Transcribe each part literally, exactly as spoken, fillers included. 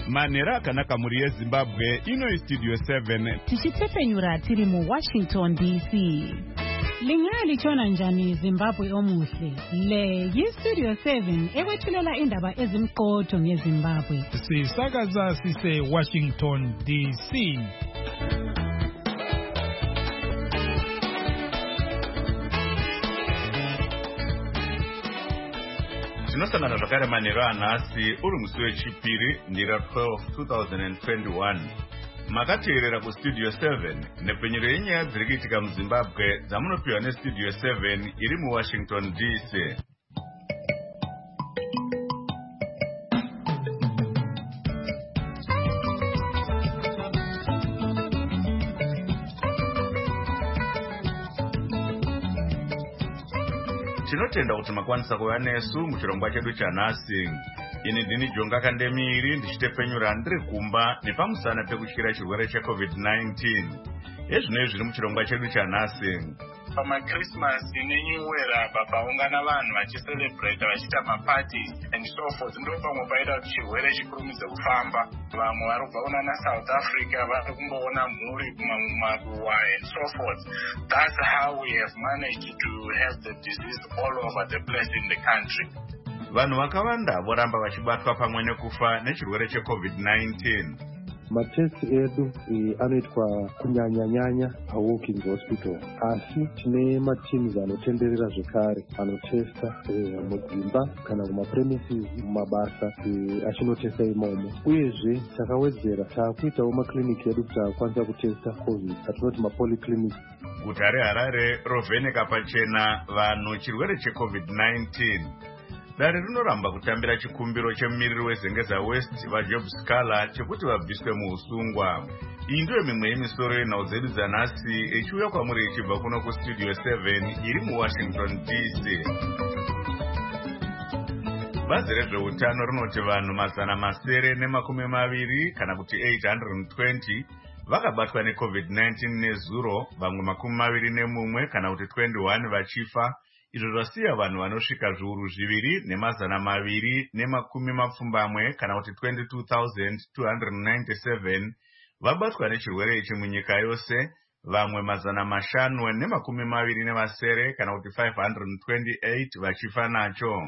Manera akanaka muri yeZimbabwe ino Studio seven. Tichitepenyura tiri mu Washington D C. Lingali chona njani Zimbabwe omuhle. Le yi Studio seven ewethulela indaba ezimqotho ngeZimbabwe. Sisakaza sise Washington D C. Tinosangana zvakare manheru anhasi uri musi wechipiri ndira twelve twenty twenty-one. Makateerera kuStudio seven nepenyero yenyaya dziri kuitika muZimbabwe dzamunopiwa neStudio seven iri muWashington D C. Tinotenda kuti makwanisa kuva nesu muchirongwa chedu chanhasi. Ini ndini Jonga Kandemiri ndichitepenyura ndiri kumba nepamusana pekutyira chirwere cheCovid nineteen. Ezvino zviri muchirongwa chedu chanhasi. PamaChristmas neNew Year papaungana vanhu vachicelebrate vachiita maparties and so forth, ndo pamwe paita kuti chirwere chikurumidze kufamba. Vamwe vari kubva kuna South Africa vari kumboona mhuri kumaruwa and so forth. That's how we have managed to have the disease all over the place in the country. Vanhu vakawanda voramba vachibatwa pamwe nekufa nechirwere cheCovid nineteen. Matest edu anoitwa kunyanya-nyanya paWalkings Hospital. Asi tine mateams anotenderera zvekare anotesta mudzimba kana kumapremises mumabasa achinotesta imomo. Uyezve takawedzera taakuitawo makliniki edu kuti akwanisa kutesta COVID atinoti mapolyclinic. Guta reHarare rovheneka pachena vanhu chirwere cheCovid nineteen. Dare rinoramba kutambira chikumbiro chemumiriri weZengeza West vaJob Scala chekuti vabviswe muusungwa. Iyi ndiyo mimwe yemisoro yenhau dzedu dzanhasi ichiuya kwamuri ichibva kuno kuStudio seven iri muWashington D C. Bazi rezveutano rinoti vanhu mazana masere nemakumi maviri kana kuti eight hundred twenty vakabatwa neCovid nineteen nezuro, vamwe makumi maviri nemumwe kana kuti twenty-one vachifa. Izvo zvasiya vanhu vanosvika zviuru zviviri nemazana maviri nemakumi mapfumbamwe kana kuti twenty-two thousand two hundred ninety-seven vabatwa nechirwere ichi munyika yose, vamwe mazana mashanu nemakumi maviri nevasere kana kuti five hundred twenty-eight vachifa nacho.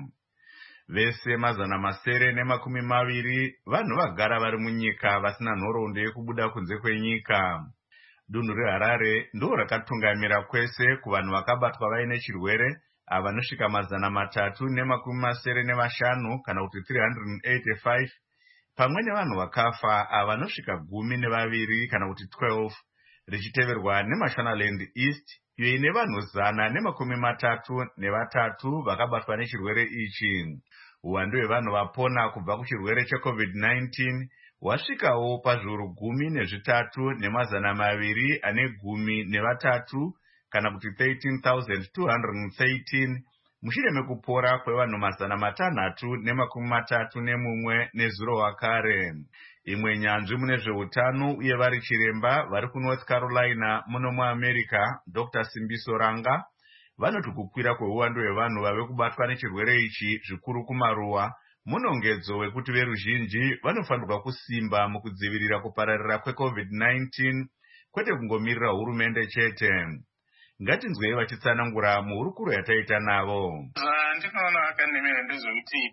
Vese mazana masere nemakumi maviri vanhu vagara vari munyika vasina nhoroondo yekubuda kunze kwenyika. Dunhu reHarare ndo rakatungamira kwese kuvanhu vakabatwa vaine chirwere avanosvika mazana matatu nemakumi masere nevashanu kana kuti three hundred eighty-five, pamwe nevanhu vakafa avanosvika gumi nevaviri kana kuti twelve, richiteverwa neMashonaland East iyo ine vanhu zana nemakumi matatu nevatatu vakabatwa nechirwere ichi. Uwandu hwevanhu vapona kubva kuchirwere cheCovid nineteen wasvikawo pazviuru gumi nezvitatu nemazana maviri ane gumi nevatatu kana kuti thirteen thousand two hundred thirteen mushure mekupora kwevanhu mazana matanhatu nemakumi matatu nemumwe nezuro wakare. Imwe nyanzvi mune zveutano uye vari chiremba vari kuNorth Carolina muno muAmerica, Doctor Simbiso Ranga, vanoti kukwira kweuwandu hwevanhu vave kubatwa nechirwere ichi zvikuru kumaruwa munongedzo wekuti veruzhinji vanofanirwa kusimba mukudzivirira kupararira kweCovid nineteen kwete kungomirira hurumende chete. Ngatinzwei vachitsanangura muhurukuro yataita navo. Ndinoona Akandemiri ndezvekuti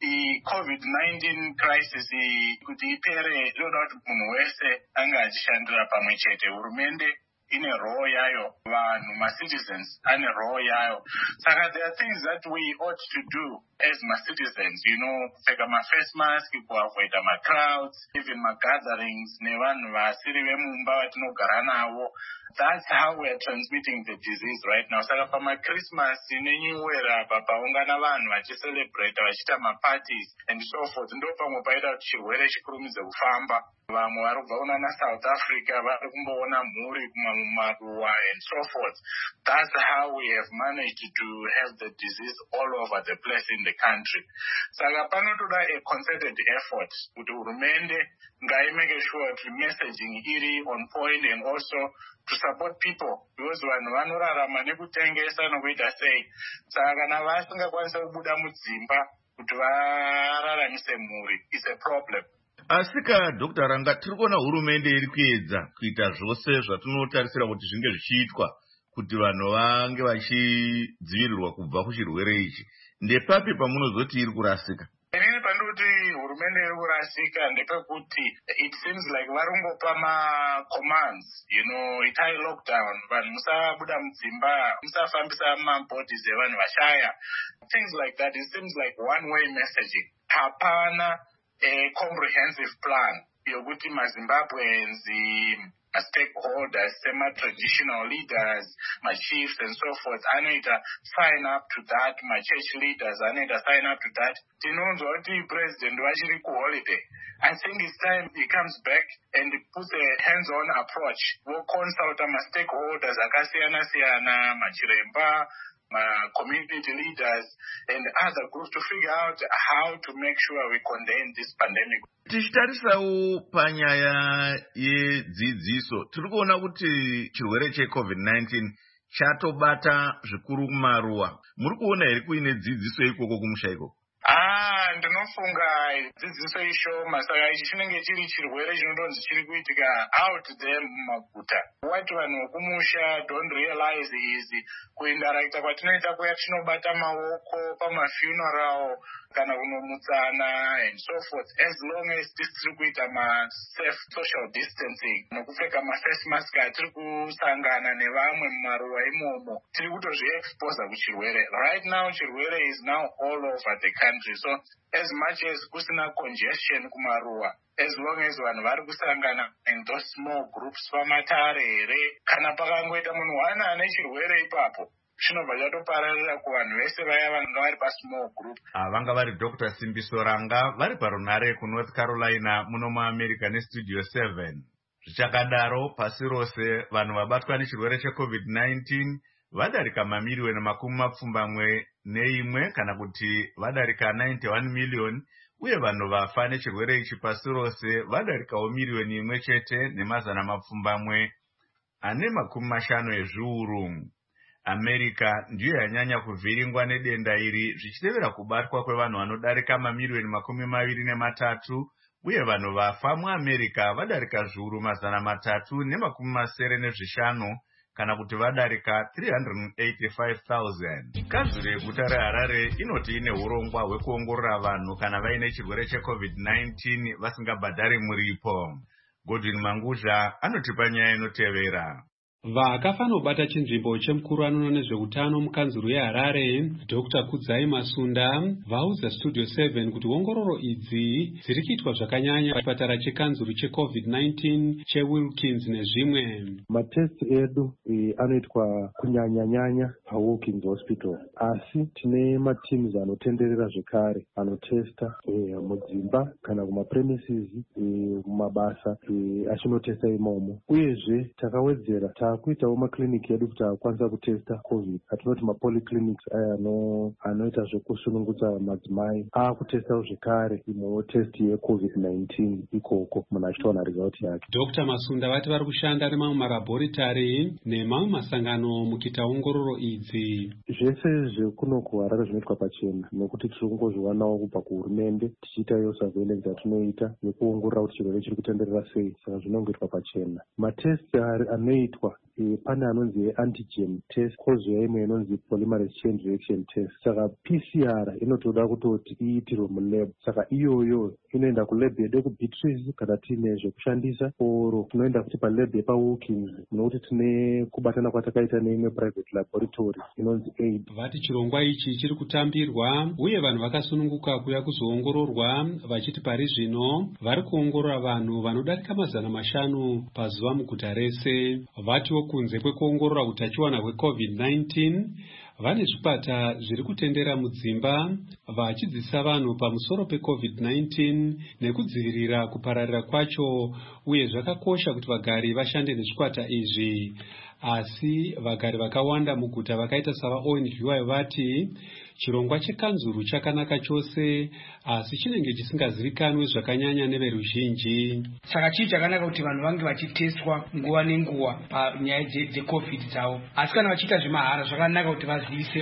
iCovid nineteen crisis kuti ipere inoda kuti munhu wese anga achishandira pamwe chete. Hurumende ine role yayo, vanhu ma-citizens ane role yayo. Saka there are things that we ought to do as ma-citizens, you know, kupfeka ma-face mask, kuavoida ma-crowds, even ma-gatherings nevanhu vasiri vemumba vatinogara navo. That's how we are transmitting the disease right now. Saka pamaChristmas neNew Year papaungana vanhu vachicelebrate vachiita maparties and so forth, ndo pamwe paita kuti chirwere chikurumidze kufamba. Vamwe vari kubva kuna South Africa vari kumboona mhuri kumaruwa and so forth. That's how we have managed to have the disease all over the place in the country. Saka panotoda a concerted effort kuti hurumende ngaimake sure kuti messaging iri on point and also to support people, because vanhu vanorarama nekutengesa nokuita sei. Saka kana vasingakwanisa kubuda mudzimba kuti vararamise mhuri, it's a problem. Asika Doctor Ranga, tiri kuona hurumende iri kuedza kuita zvose zvatinotarisira kuti zvinge zvichiitwa kuti vanhu vange vachidzivirirwa kubva kuchirwere ichi. Ndepapi pamunozoti iri kurasika? Inini pandoti hurumende iri kurasika ndepekuti it seems like varungopa ma-commands, you know, itai lockdown, vanhu musabuda mudzimba, musafambisa mabhodhis evanhu vashaya, things like that. It seems like one-way messaging. Hapana a comprehensive plan yokuti maZimbabweans, stakeholders, semi-traditional leaders, my chiefs and so forth, anoita sign up to that, my church leaders anoita sign up to that. Tinonzwa kuti president vachiri kuholiday. I think it's time he comes back and puts a hands-on approach. We'll consult my stakeholders, akasiyana-siyana, machiremba, my community leaders and other groups to figure out how to make sure we contain this pandemic. Tichitarisawo panyaya yedzidziso, tiri kuona kuti chirwere checovid nineteen chatobata zvikuru kumaruwa. Muri kuona here kuine dzidziso ikoko kumusha ikoko? Ah, ndinofunga dzidziso ishoma, saka ichi chinenge chiri chirwere chinodonzi chiri kuitika out there mumaguta. What vanhu vokumusha don't realize is kuindarakita kwatinoita kuya tinobata maoko pamafuneral kana kunomutsana and so forth, as long as tiri kuita ma-safe social distancing nokupfeka ma-face mask, tiri kusangana nevamwe mumaruwa imomo, tiri kutozvi-expose kuchirwere. Right now chirwere is now all over the country, so as much as kusina congestion kumaruwa, as long as vanhu vari kusangana in those small groups pamatare here, kana pakangoita munhu wana ane chirwere ipapo, chinobva chatopararira kuvanhu vese vaya vanga vari pasmall group. Vanga vari Doctor Simbiso Ranga vari parunare kuNorth Carolina muno muAmerica nestudio seven. Zvichakadaro pasi rose vanhu vabatwa nechirwere checovid nineteen vadarika mamiliyoni makumi mapfumbamwe neimwe kana kuti vadarika ninety-one million, uye vanhu vafa nechirwere ichi pasi rose vadarikawo miliyoni imwe chete nemazana mapfumbamwe ane makumi mashanu ezviuru. America ndiyo yanyanya kuvhiringwa nedenda iri zvichitevera kubatwa kwevanhu vanodarika mamiliyoni makumi maviri nematatu, uye vanhu vafa muAmerica vadarika zviuru mazana matatu nemakumi masere nezvishanu kana kuti vadarika three hundred eighty-five thousand. Kanzuro yeguta reHarare inoti ine urongwa hwekuongorora vanhu kana vaine chirwere checovid nineteen vasingabhadhari muripo. Godwin Manguzha anotipa nyaya inotevera. Vakafa nobata chinzvimbo chemukuru anoona nezveutano mukanzuro yeHarare, Doctor Kudzai Masunda, vaudza Studio seven kuti ongororo idzi dziri kuitwa zvakanyanya pachipatara chekanzuro checovid nineteen cheWilkins nezvimwe. Matest edu e, anoitwa kunyanya-nyanya paWilkins Hospital, asi tine mateams anotenderera zvekare anotesta e, mudzimba kana kumapremises e, mumabasa e, achinotesta imomo. Uyezve takawedzera ta kuitawo makliniki edu kuti akwanisa kutesta covid, atinoti mapolyclinics aya anoita zvekusunungudza madzimai akutestawo zvekare imwewo test yecovid nineteen ikoko munhu achitowana result yake. Doctor Masunda vati vari kushanda nemamwe marabhoritari nemamwe masangano mukuita ongororo idzi. Zvese zvekuno kuHarare zvinoitwa pachena nokuti tiri kungozviwanawo kubva kuhurumende tichiitayo surveillance yatinoita yekuongorora kuti chirwere chiri kutenderera sei, saka zvinongoitwa pachena. Matest anoitwa E, pane anonzi antigen test, kozoya imwe inonzi polymerase chain reaction test. Saka P C R inotoda kutoti iitirwe mulab, saka iyoyo inoenda kulab yedu yekuBeatrice kana tiine zvekushandisa, oro tinoenda kuti palab yepaWilkins nokuti tine kubatana kwatakaita neimwe private laboratory inonzi aid. Vati chirongwa ichi chiri kutambirwa uye vanhu vakasununguka kuya kuzoongororwa, vachiti pari zvino vari kuongorora vanhu vanodarika mazana mashanu pazuva muguta rese. Vatiwo kunze kwekuongorora utachiwana hwecovid nineteen, vane zvipata zviri kutendera mudzimba vachidzidzisa vanhu pamusoro pecovid nineteen nekudzivirira kupararira kwacho, uye zvakakosha kuti vagari vashande nezvikwata izvi. Asi vagari vakawanda muguta vakaita savaO N V Y vati chirongwa chekanzuru chakanaka chose, asi chinenge chisingazivikanwe zvakanyanya neveruzhinji. Saka chii chakanaka kuti vanhu vange vachitestwa nguva nenguva panyaya dzecovid dzavo, asi kana vachiita zvemahara zvakanaka kuti vazivise vanhu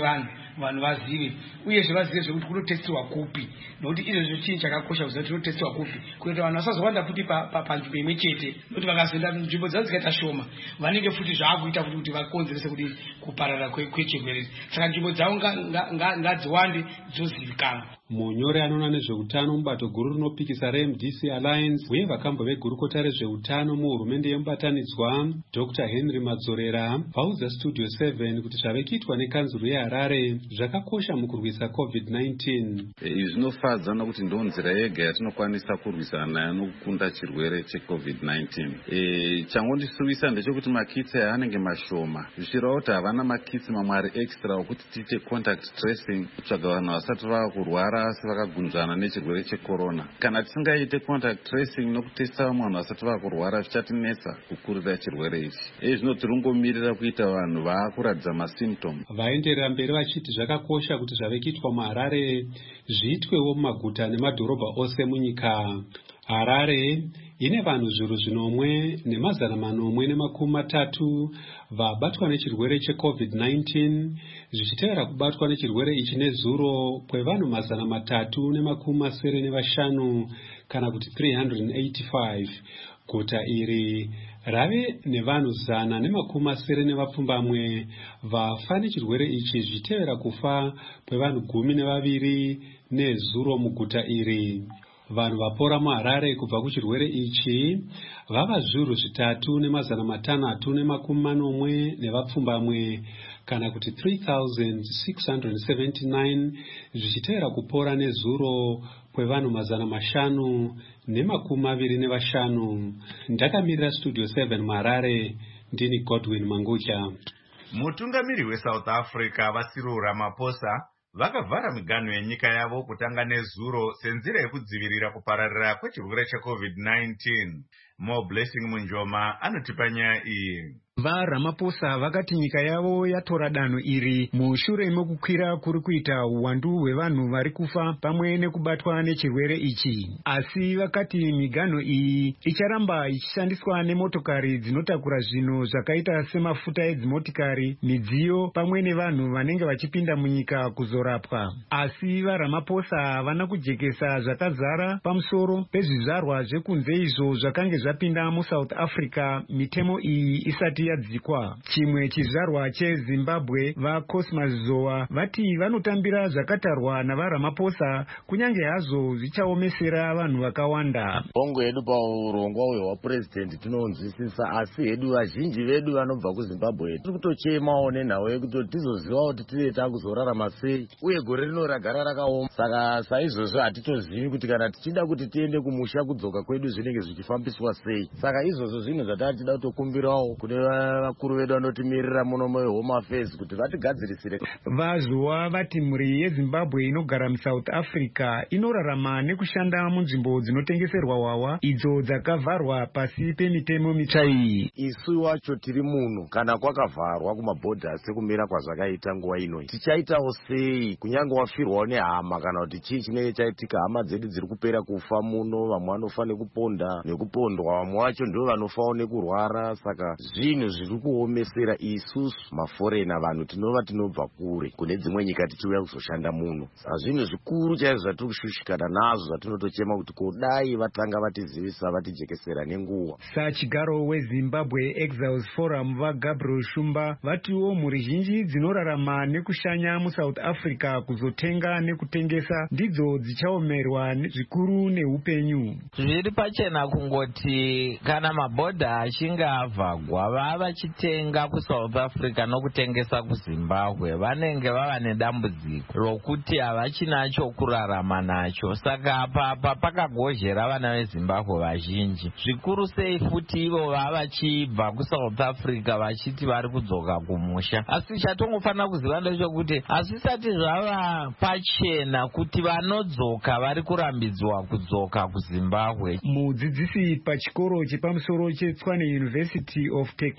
vanhu vazive uyezve vazive zvekuti kunotestiwa kupi, nokuti izvozvo chinhu chakakosha kuziva kuti kunotestiwa kupi kuita vanhu vasazowanda futi panzvimbo imwe chete, nokuti vakazoenda nzvimbo dzavo dzikaita shoma vanenge futi zvaakuita futi kuti vakonzerese kuti kuparara kwechirwere. Saka nzvimbo dzavo ngadziwande dzozivikanwa. Munyori anoona nezveutano mubato guru rinopikisa reM D C Alliance uye vakambo vegurukota rezveutano muhurumende yemubatanidzwa Doctor Henry Madzorera vaudza Studio seven kuti zvave kuitwa nekanzuru yeHarare zvakakosha mukurwisa COVID nineteen. Izvi zvinofadza nokuti ndo nzira yega yatinokwanisa kurwisana nayo nokukunda chirwere cheCovid nineteen. E, changondisuvisa ndechekuti makitsi anenge mashoma zvichireva kuti havana makitsi mamwe ari extra okuti tiite contact tracing kutsvaga vanhu vasati vava kurwara asi vakagunzvana nechirwere checorona. Kana tisingaite contact tracing nokutesta vamwe vanhu vasati vava kurwara zvichatinetsa kukurira chirwere ichi. Izvi zvinotirungomirira kuita vanhu vaakuratidza masymptom. Vaenderera mberi vachiti zvakakosha kuti zvave kuitwa muHarare zviitwewo mumaguta nemadhorobha ose munyika. Harare ine vanhu zviuru zvinomwe nemazana manomwe nemakumi matatu vabatwa nechirwere cheCovid nineteen zvichitevera kubatwa nechirwere ichi nezuro kwevanhu mazana matatu nemakumi masere nevashanu kana kuti three hundred eighty-five. Guta iri rave nevanhu zana nemakumi masere nevapfumbamwe vafa nechirwere ichi zvichitevera kufa kwevanhu gumi nevaviri nezuro muguta iri. Vanhu vapora muHarare kubva kuchirwere ichi vava zviuru zvitatu nemazana matanhatu nemakumi manomwe nevapfumbamwe kana kuti three thousand six hundred seventy-nine zvichitevera kupora nezuro kwevanhu mazana mashanu nemakumi maviri nevashanu. Ndakamirira Studio seven muHarare, ndini Godwin Mangutya. Mutungamiri weSouth Africa Cyril Ramaphosa vakavhara miganho yenyika yavo kutanga nezuro senzira yekudzivirira kupararira kwechirwere cheCovid nineteen. Mo Blessing Munjoma anotipa nyaya iyi. VaRamaphosa vakati nyika yavo yatora danho iri mushure mokukwira kuri kuita uwandu hwevanhu vari kufa pamwe nekubatwa nechirwere ichi. Asi vakati miganho iyi icharamba ichishandiswa nemotokari dzinotakura zvinhu zvakaita semafuta edzimotikari, midziyo pamwe nevanhu vanenge vachipinda munyika kuzorapwa. Asi vaRamaphosa havana kujekesa zvakazara pamusoro pezvizvarwa zvekunze izvo zvakange zvapinda muSouth Africa mitemo iyi isati yadzikwa. Chimwe chizvarwa cheZimbabwe vaCosmas Zowa vati vanotambira zvakatarwa navaRamaphosa kunyange hazvo zvichaomesera vanhu vakawanda. Bongo yedu paurongwa uyo hwapurezidendi tinonzwisisa, asi hedu vazhinji vedu vanobva kuZimbabwe tiri kutochemawo nenhau yekuti tizoziva kuti tiri takuzorarama sei uye gore rino ragara rakaoma. Saka saizvozvo hatitozivi kuti kana tichida kuti tiende kumusha kudzoka kwedu zvinenge zvichifambiswa sei. Saka izvozvo zvinhu zvatava tichida kutokumbirawo kune vakuru vedu vanotimirira muno muHome Affairs kuti vatigadzirisire. Vazowa vati mhuri yeZimbabwe inogara muSouth Africa inorarama nekushanda munzvimbo dzinotengeserwa hwahwa idzo dzakavharwa pasi pemitemo mitsva iyi. Isu wacho tiri muno kana kwakavharwa kumabhodha sekumira kwazvakaita nguva ino, tichaitawo sei kunyange wafirwawo nehama kana kuti chii chinenge chaitika? Hama dzedu dziri kupera kufa muno, vamwe vanofa nekuponda nekupondwa, vamwe vacho ndio vanofawo nekurwara. Saka zvinhu zviri kuomesera isusu maforena, vanhu tinova tinobva kure kune dzimwe nyika tichiuya kuzoshanda muno. Saka zvinhu zvikuru chaizvo zvatiri kushushikana nazvo zvatinotochema kuti kodai vatanga vatizivisa vatijekesera nenguva. Sachigaro weZimbabwe Exiles Forum vaGabriel Shumba vatiwo mhuri zhinji dzinorarama nekushanya muSouth Africa kuzotenga nekutengesa ndidzo dzichaomerwa zvikuru neupenyu. Zviri pachena kungoti kana mabhodha achinge avhagwa vava vachitenga kuSouth Africa nokutengesa kuZimbabwe vanenge vava nedambudziko rokuti havachina chokurarama nacho. Saka apa pakagozhera vana veZimbabwe vazhinji, zvikuru sei futi ivo vava vachibva kuSouth Africa vachiti vari kudzoka kumusha. Asi chatongofanira kuziva ndechekuti hazvisati zvava pachena kuti vanodzoka vari kurambidzwa kudzoka kuZimbabwe. Mudzidzisi pachikoro chepamusoro cheTshwane University of Technology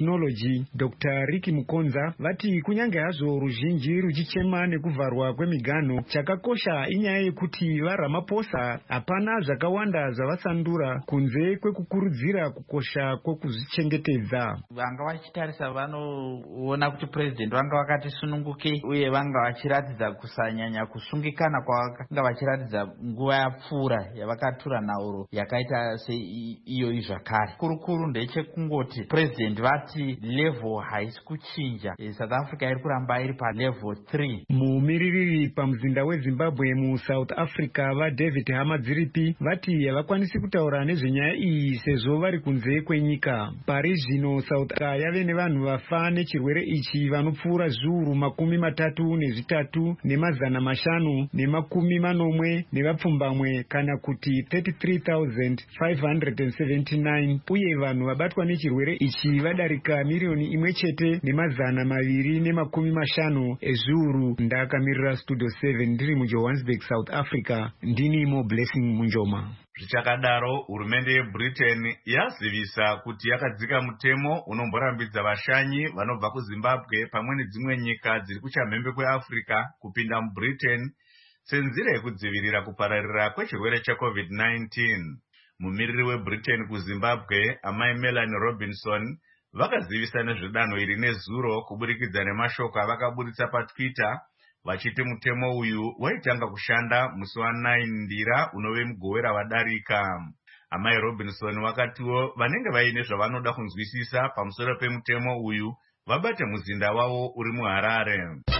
Technology Doctor Ricky Mukonza vati kunyange hazvo ruzhinji ruchichema nekuvharwa kwemiganho, chakakosha inyaya yekuti vaRamaphosa hapana zvakawanda zvavasandura kunze kwekukurudzira kukosha kwekuzvichengetedza. Vanga vachitarisa vanoona kuti president vanga vakati sununguke uye vanga vachiratidza kusanyanya kusungikana kwavanga vachiratidza nguva yapfuura yavakatura nhauro yakaita seiyoyi zvakare. Kurukuru ndechekungoti president vati level haisi kuchinja, South Africa iri kuramba iri pa level three. Mumiririri pamuzinda weZimbabwe muSouth Africa vaDavid Hamadziripi vati havakwanisi kutaura nezvenyaya iyi sezvo vari kunze kwenyika. Pari zvino South Africa yave nevanhu vafa nechirwere ichi vanopfuura zviuru makumi matatu nezvitatu nemazana mashanu nemakumi manomwe nevapfumbamwe kana kuti thirty-three thousand five hundred seventy-nine, uye vanhu vabatwa nechirwere ichi vadarika miriyoni imwe chete nemazana maviri nemakumi mashanu ezviuru. Ndakamirira Studio seven ndiri muJohannesburg, South Africa. Ndini Mo Blessing Munjoma. Zvichakadaro, hurumende yeBritain yazivisa kuti yakadzika mutemo unomborambidza vashanyi vanobva kuZimbabwe pamwe nedzimwe nyika dziri kuchamhembe kweAfrica kupinda muBritain senzira yekudzivirira kupararira kwechirwere cheCovid nineteen. Mumiriri weBritain kuZimbabwe, amai Melanie Robinson, vakazivisa nezvedanho iri nezuro kuburikidza nemashoko avakaburitsa paTwitter vachiti mutemo uyu waitanga kushanda musi wa9 Ndira unove mugowera wadarika. Amai Robinson vakatiwo vanenge vaine zvavanoda kunzwisisa pamusoro pemutemo uyu vabate muzinda wavo uri muHarare.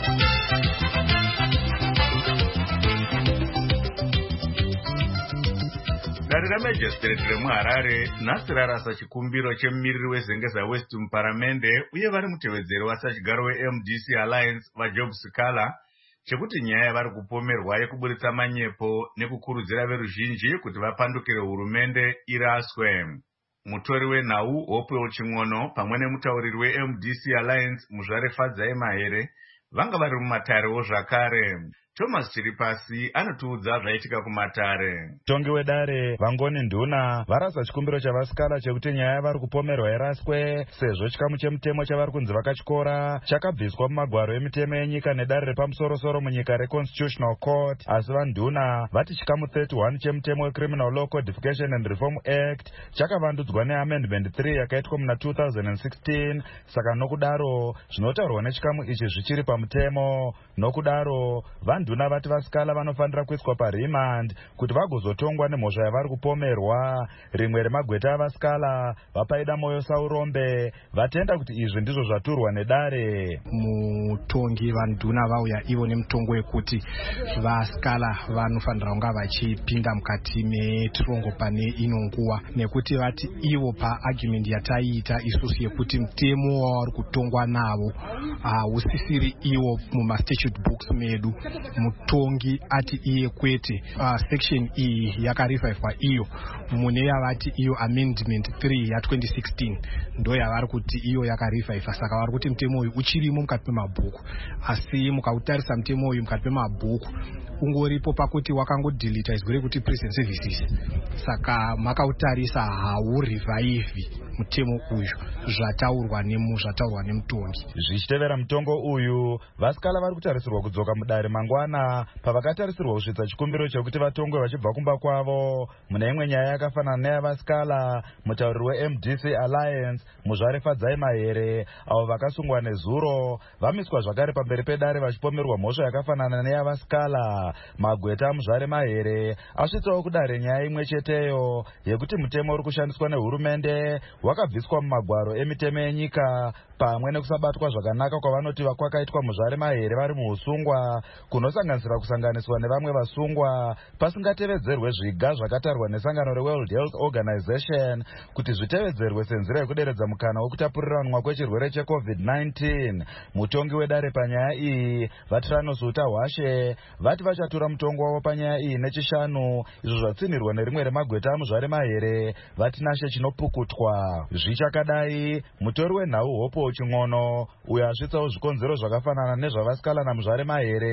Dare raMajistrate remuHarare nhasi rarasa chikumbiro chemumiriri weZengeza West muparamende uye vari mutevedzeri wasachigaro weM D C Alliance vaJob Sikala chekuti nyaya yavari kupomerwa yekuburitsa manyepo nekukurudzira veruzhinji kuti vapandukire hurumende iraswe. Mutori wenhau Hope Ching'ono pamwe nemutauriri weM D C Alliance Muzvare Fadzai Mahere vanga vari mumatare zvakare. Thomas Chiripasi anotiudza zvaitika kumatare. Tongi wedare Vangoni Nduna varasa chikumbiro chavasikala chekuti nyaya yavari kupomerwa iraswe sezvo chikamu chemutemo chavari kunzi vakachikora chakabviswa mumagwaro emitemo yenyika nedare repamusoro-soro munyika reConstitutional Court. Asi vaNduna vati chikamu thirty-one chemutemo weCriminal Law Codification and Reform Act chakavandudzwa neamendment three yakaitwa muna two thousand sixteen. Saka nokudaro zvinotaurwa nechikamu ichi zvichiri pamutemo. Nokudaro vaNduna vati vasikala vanofanira kuiswa paremand kuti vagozotongwa nemhosva yavari kupomerwa. Rimwe remagweta avasikala vapaida Moyo Saurombe vatenda kuti izvi ndizvo zvaturwa nedare. Mutongi vaNduna vauya ivo nemutongo wekuti vasikala vanofanira kunga vachipinda mukati metirongo pane ino nguva, nekuti vati ivo paargument yataiita isusu yekuti mutemo wavari kutongwa navo hausisiri ivo mumastatute books medu. Mutongi ati iye kwete uh, section iyi yakarevivwa iyo mune yavati iyo amendment three ya twenty sixteen ndo yavari kuti iyo yakareviva. Saka vari kuti mutemo uyu uchirimo mukati pemabhuku, asi mukautarisa mutemo uyu mukati pemabhuku ungoripo pakuti wakangodilita izgore kuti prison services. Saka makautarisa haurivaivi mutemo uyu zvataurwa nemu zvataurwa nemutongi. Zvichitevera mutongo uyu vasikala vari kutarisirwa kudzoka mudare mangwana pavakatarisirwa kusvitsa chikumbiro chekuti vatongwe vachibva kumba kwavo. Mune imwe nyaya yakafanana neyavasikala, mutauriri weM D C Alliance Muzvare Fadzai Mahere avo vakasungwa nezuro vamiswa zvakare pamberi pedare vachipomerwa mhosva yakafanana neyavasikala. Magweta aMuzvare Mahere asvitsawo kudare nyaya imwe cheteyo yekuti mutemo uri kushandiswa nehurumende wakabviswa mumagwaro emitemo yenyika pamwe nekusabatwa zvakanaka kwavanoti kwakaitwa Muzvare Mahere vari muusungwa kunosanganisira kusanganiswa nevamwe vasungwa pasingatevedzerwe zviga zvakatarwa nesangano reWorld Health Organization kuti zvitevedzerwe senzira yekuderedza mukana wekutapuriranwa kwechirwere cheCovid nineteen. Mutongi wedare panyaya iyi Vatranos Utahwashe vati vachatura mutongo wavo panyaya iyi nechishanu, izvo zvatsinirwa nerimwe remagweta aMuzvare Mahere vati nashe chinopukutwa. Zvichakadai mutori wenhau Hope Ching'ono uyo asvitsawo zvikonzero zvakafanana nezvavasikala naMuzvare Mahere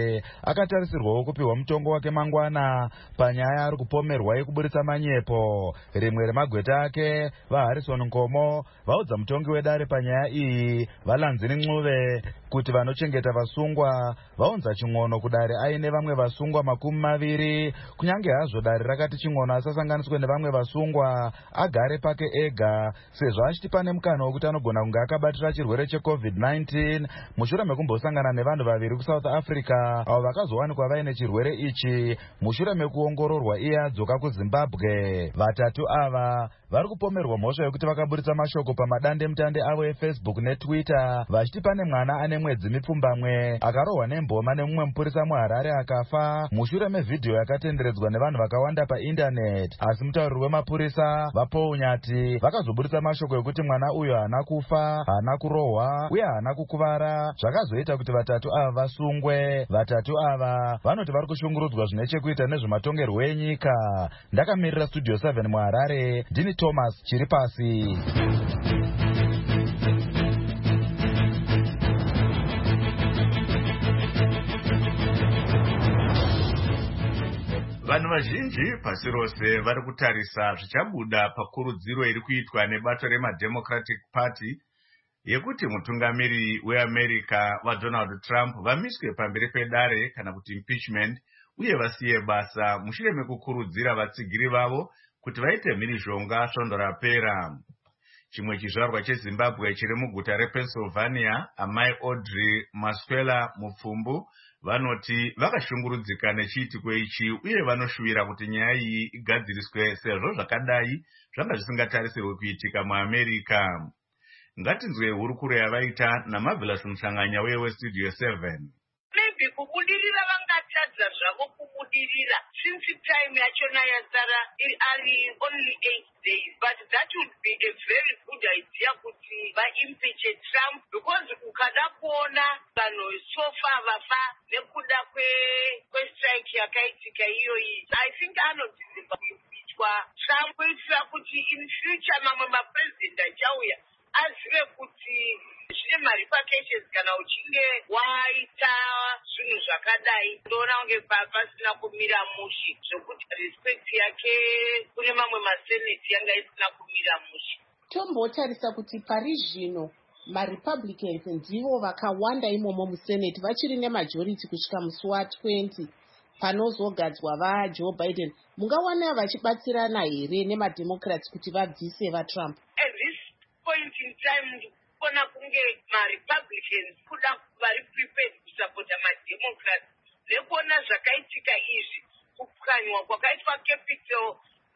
akatarisirwawo kupiwa mutongo wake mangwana panyaya ari kupomerwa yekuburitsa manyepo. Rimwe remagweta ake vaHarrison Nkomo vaudza mutongi wedare panyaya iyi Valanzini Ncube kuti vanochengeta vasungwa vaunza ching'ono kudare aine vamwe vasungwa makumi maviri, kunyange hazvo dare rakati ching'ono asasanganiswe nevamwe vasungwa agare pake ega, sezvo achiti pane mukana wekuti anogona kunge akabatira chirwere checovid nineteen mushure mekumbosangana nevanhu vaviri kuSouth Africa avo vakazowanikwa vaine chirwere ichi mushure mekuongororwa iye adzoka kuZimbabwe. Vatatu ava vari kupomerwa mhosva yokuti vakaburitsa mashoko pamadande mutande avo eFacebook neTwitter vachiti pane mwana ane mwedzi mipfumbamwe akarohwa nemboma nemumwe mupurisa muHarare akafa mushure mevhidhiyo yakatenderedzwa nevanhu vakawanda paindaneti. Asi mutauriri wemapurisa vaPaul Nyati vakazoburitsa mashoko yokuti mwana uyo haana kufa, haana kurohwa uye haana kukuvara, zvakazoita kuti vatatu ava vasungwe. Vatatu ava vanoti vari kushungurudzwa zvine chekuita nezvematongerwo enyika. Ndakamirira Studio seven muHarare, ndini Thomas Chiripasi. Vanhu vazhinji pasi rose vari kutarisa zvichabuda pakurudziro iri kuitwa nebato remademocratic party yekuti mutungamiri weAmerica vaDonald Trump vamiswe pamberi pedare kana kuti impeachment uye vasiye basa mushure mekukurudzira vatsigiri vavo kuti vaite mhirizhonga svondo rapera. Chimwe chizvarwa cheZimbabwe chiri muguta rePennsylvania, amai Audrey Maswela Mupfumbu vanoti vakashungurudzika nechiitiko ichi uye vanoshuvira kuti nyaya iyi igadziriswe sezvo zvakadai zvanga zvisingatarisirwe kuitika muAmerica. Ngatinzwe hurukuro yavaita naMarvelous Mhlanganya weStudio seven. Maybe kubudirira vangatadza zvavo kubudirira since time yachona yazara ari only eight days, but that would be a very good idea kuti vaimpeach Trump, because ukada kuona vanhu so far vafa nekuda kwestrike yakaitika iyoyi, I think anodzidzirwa kuimpeachwa Trump kuitira kuti in future mamwe mapresident achauya azive kuti zvine marifications kana uchinge waita zvinhu zvakadai. Ndoona kunge pasina kumira mushe zvokuti respect yake kune mamwe maseneti yanga isina kumira mushe. Tombotarisa kuti pari zvino maRepublicans ndivo vakawanda imomo museneti, vachiri nemajority kusvika musi wa20 panozogadzwa vaJoe Biden. Mungawana vachibatsirana here nemademocrats kuti vabvise vaTrump? At this point in time kona kunge maRepublicans kuda vari prepared kusapota mademocrats nekuona zvakaitika izvi, kupwanywa kwakaitwa capital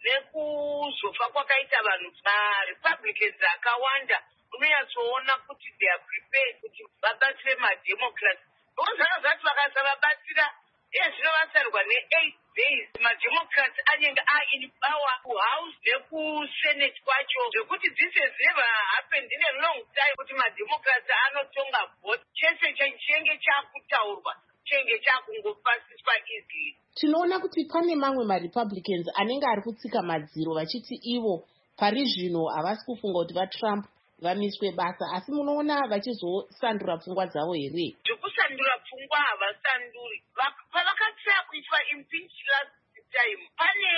nekuzofa kwakaita vanhu. MaRepublicans akawanda unonyatsoona kuti they are prepared kuti vabatsire mademocrats, because zvaka zvati vakasavabatsira iye zvino vasarwa ne-eight days mademocrats anenge ain power kuhouse nekusenate kwacho, zvekuti this has never happened in a long time kuti mademocrats anotonga vote. Chese chinenge chakutaurwa chinenge chakungopasiswa easily. Tinoona kuti pane mamwe maRepublicans anenge ari kutsika madziro vachiti ivo pari zvino havasi kufunga kuti vaTrump vamiswe basa, asi munoona vachizosandura pfungwa dzavo here? Zvekusandura pfungwa havasanduri. Pavakatsaya kuitwa impeach last time, pane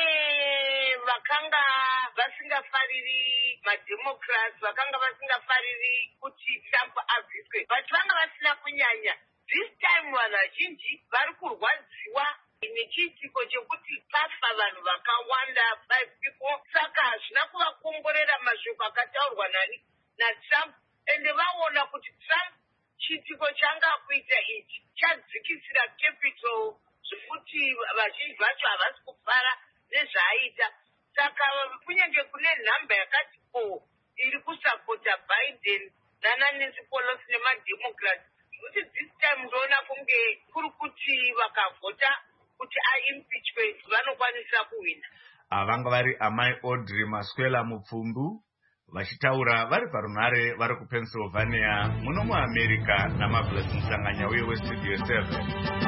vakanga vasingafariri mademocrats, vakanga vasingafariri kuti Trump abviswe, but vanga vasina kunyanya. This time vanhu vazhinji vari kurwadziwa nechiitiko chekuti pafa vanhu vakawanda, five people. Saka hazvina kuvakomborera mashoko akataurwa nani naTrump, ende vaona kuti Trump chiitiko changa kuita ichi chadzikisira capital zvekuti vazhinji vacho havasi kufara nezvaaita. Saka kunyange kune nhamba yakati po iri kusapota Biden naNancy Pelosi nemademocrats, kuti this time ndoona kunge kuri kuti vakavhota kuti aimpeachwe vanokwanisa kuwina. Avanga vari amai Audrey Maswela Mupfumbu vachitaura vari parunhare vari kuPennsylvania muno muAmerica naMarvelous Mhlanganya weStudio seven.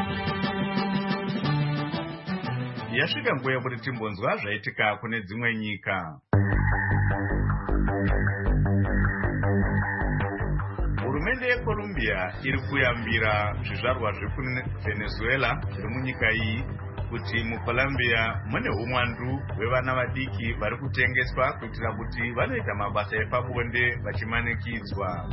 Yasvika nguva yekuti timbonzwa zvaitika kune dzimwe nyika. Hurumende hurumende yeColombia iri kuyambira zvizvarwa zvekuvenezuela zviri munyika iyi kuti muColombia mune umwandu hwevana vadiki vari kutengeswa kuitira kuti vanoita mabasa epabonde vachimanikidzwa.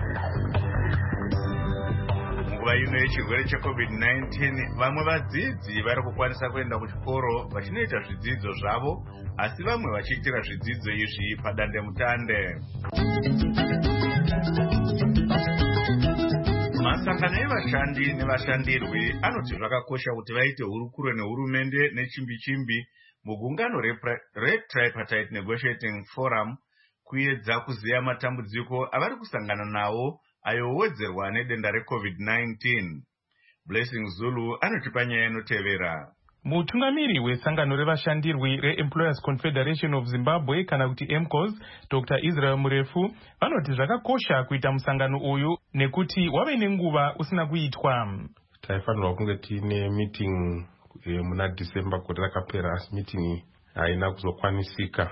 Munguva ino yechirwere checovid nineteen vamwe vadzidzi vari kukwanisa kuenda kuchikoro vachinoita zvidzidzo zvavo, asi vamwe vachiitira zvidzidzo izvi padandemutande. Masangano evashandi nevashandirwi anoti zvakakosha kuti vaite hurukuro nehurumende nechimbi-chimbi mugungano reTripartite Negotiating Forum kuedza kuziya matambudziko avari kusangana nawo ayo owedzerwa nedenda recovid nineteen. Blessing Zulu anotipa nyaya inotevera. Mutungamiri wesangano revashandirwi reEmployers Confederation of Zimbabwe kana kuti E M C O S, Doctor Israel Murefu, vanoti zvakakosha kuita musangano uyu nekuti wave nenguva usina kuitwa. Taifanirwa kunge tiine meeting e, muna December kuti rakapera, asi meeting haina kuzokwanisika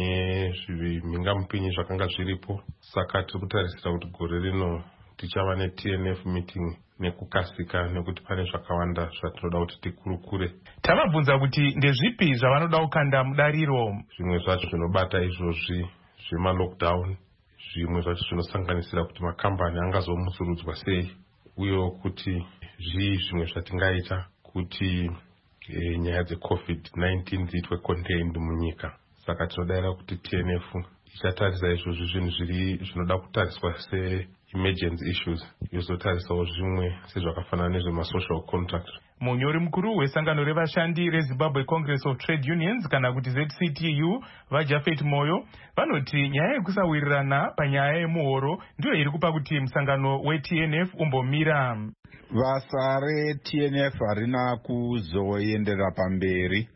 nezvimhingamupinyi zvakanga zviripo. Saka tiri kutarisira kuti gore rino tichava neT N F meeting nekukasika nekuti pane zvakawanda zvatinoda kuti tikurukure. Tavabvunza kuti ndezvipi zvavanoda kukanda mudariro. Zvimwe zvacho zvinobata izvozvi zvema lockdown, zvimwe zvacho zvinosanganisira kuti makambani angazomusurudzwa sei, uye kuti zvii zvimwe zvatingaita kuti e, nyaya dzecovid nineteen dziitwe contained munyika. Saka tinodayira kuti T N F ichatarisa izvozvi zvinhu zviri zvinoda kutariswa se emergency issues, yozotarisawo zvimwe sezvakafanana nezvemasocial contract. Munyori mukuru wesangano revashandi reZimbabwe Congress of Trade Unions kana kuti Z C T U vaJafet Moyo vanoti nyaya yekusawirirana panyaya yemuhoro ndiyo iri kupa kuti musangano weT N F umbomira. Basa reT N F harina kuzoenderera pamberi,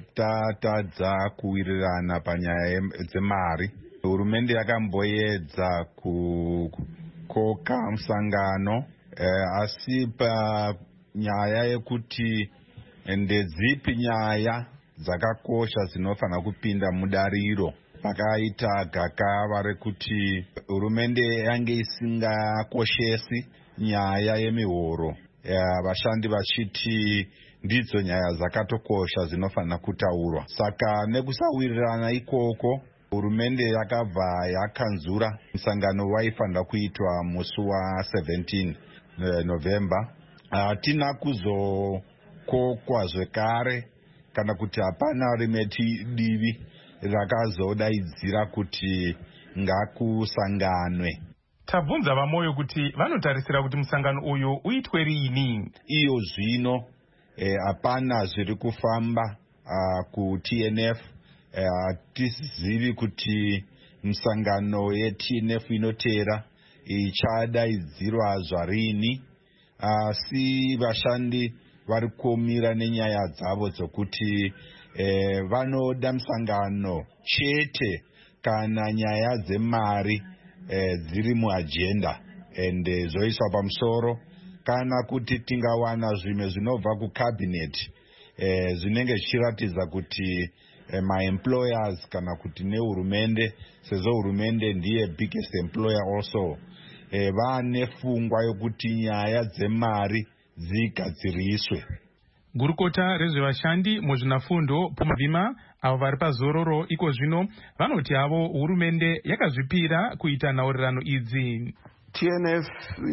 tatadza kuwirirana panyaya dzemari. Hurumende yakamboedza ku koka musangano eh, asi panyaya yekuti ndedzipi nyaya dzakakosha dzinofana kupinda mudariro, pakaita gakava rekuti hurumende yange isingakoshesi nyaya yemihoro, vashandi vachiti ndidzo nyaya dzakatokosha dzinofana kutaurwa. Saka nekusawirirana ikoko hurumende yakabva yakanzura musangano waifanira kuitwa musi wa seventeen November. Hatina kuzokokwa zvekare kana kuti hapana rimwe divi rakazodaidzira kuti ngakusanganwe. Tabvunza vaMoyo kuti vanotarisira kuti musangano uyu uitwe rini. Iyo zvino hapana eh, zviri kufamba uh, ku T N F. Hatizivi uh, kuti musangano yeT N F inotera ichadaidzirwa zvarini, asi uh, vashandi vari kuomira nenyaya dzavo dzokuti eh, vanoda musangano chete kana nyaya dzemari eh, dziri muagenda ende zoiswa pamusoro, kana kuti tingawana zvimwe zvinobva kucabinet eh, zvinenge zvichiratidza kuti eh, maemployers kana kuti nehurumende, sezvo hurumende ndiye biggest employer also, eh, vane pfungwa yokuti nyaya dzemari dzigadziriswe. Gurukota rezvevashandi muzvinafundo Pumavima avo vari pazororo iko zvino vanoti havo hurumende yakazvipira kuita nhaurirano idzi. T N F,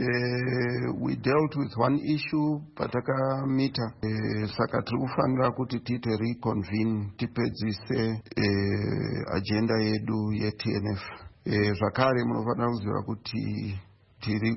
uh, we dealt with one issue patakamita uh, saka tiri kufanira kuti tiite reconvene tipedzise uh, agenda yedu yeT N F. Uh, zvakare munofanira kuziva kuti tiri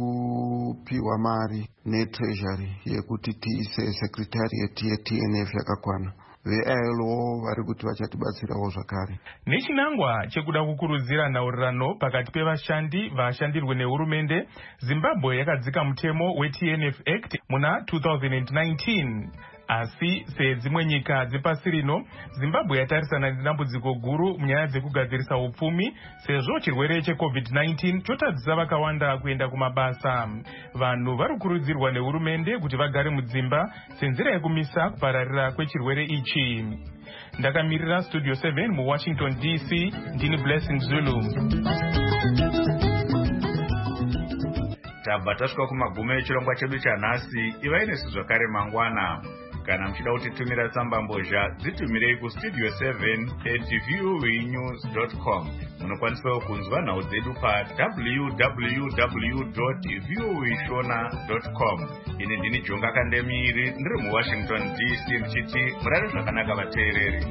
kupiwa mari netreasury yekuti tiise secretariat yeT N F yakakwana. Ve-I L O vari kuti vachatibatsirawo zvakare. Nechinangwa chekuda kukurudzira nhaurirano pakati pevashandi vashandirwe nehurumende, Zimbabwe yakadzika mutemo weT N F Act muna two thousand nineteen. Asi sedzimwe nyika dzepasi rino, Zimbabwe yatarisana nedambudziko guru munyaya dzekugadzirisa upfumi sezvo chirwere checovid nineteen chotadzisa vakawanda kuenda kumabasa. Vanhu vari kukurudzirwa nehurumende kuti vagare mudzimba senzira yekumisa kupararira kwechirwere ichi. Ndakamirira Studio seven muWashington D C, ndini Blessing Zulu. tabva tasvika kumagumo echirongwa chedu chanhasi. Ivai nesu zvakare mangwana. Kana muchida kutitumira tsambambozha dzitumirei kustudio seven at voanews dot com. Munokwanisawo kunzwa nhau dzedu pa w w w dot voashona dot com. Ini ndini Jonga Kandemiri ndiri muWashington D C ndichiti murare zvakanaka vateereri.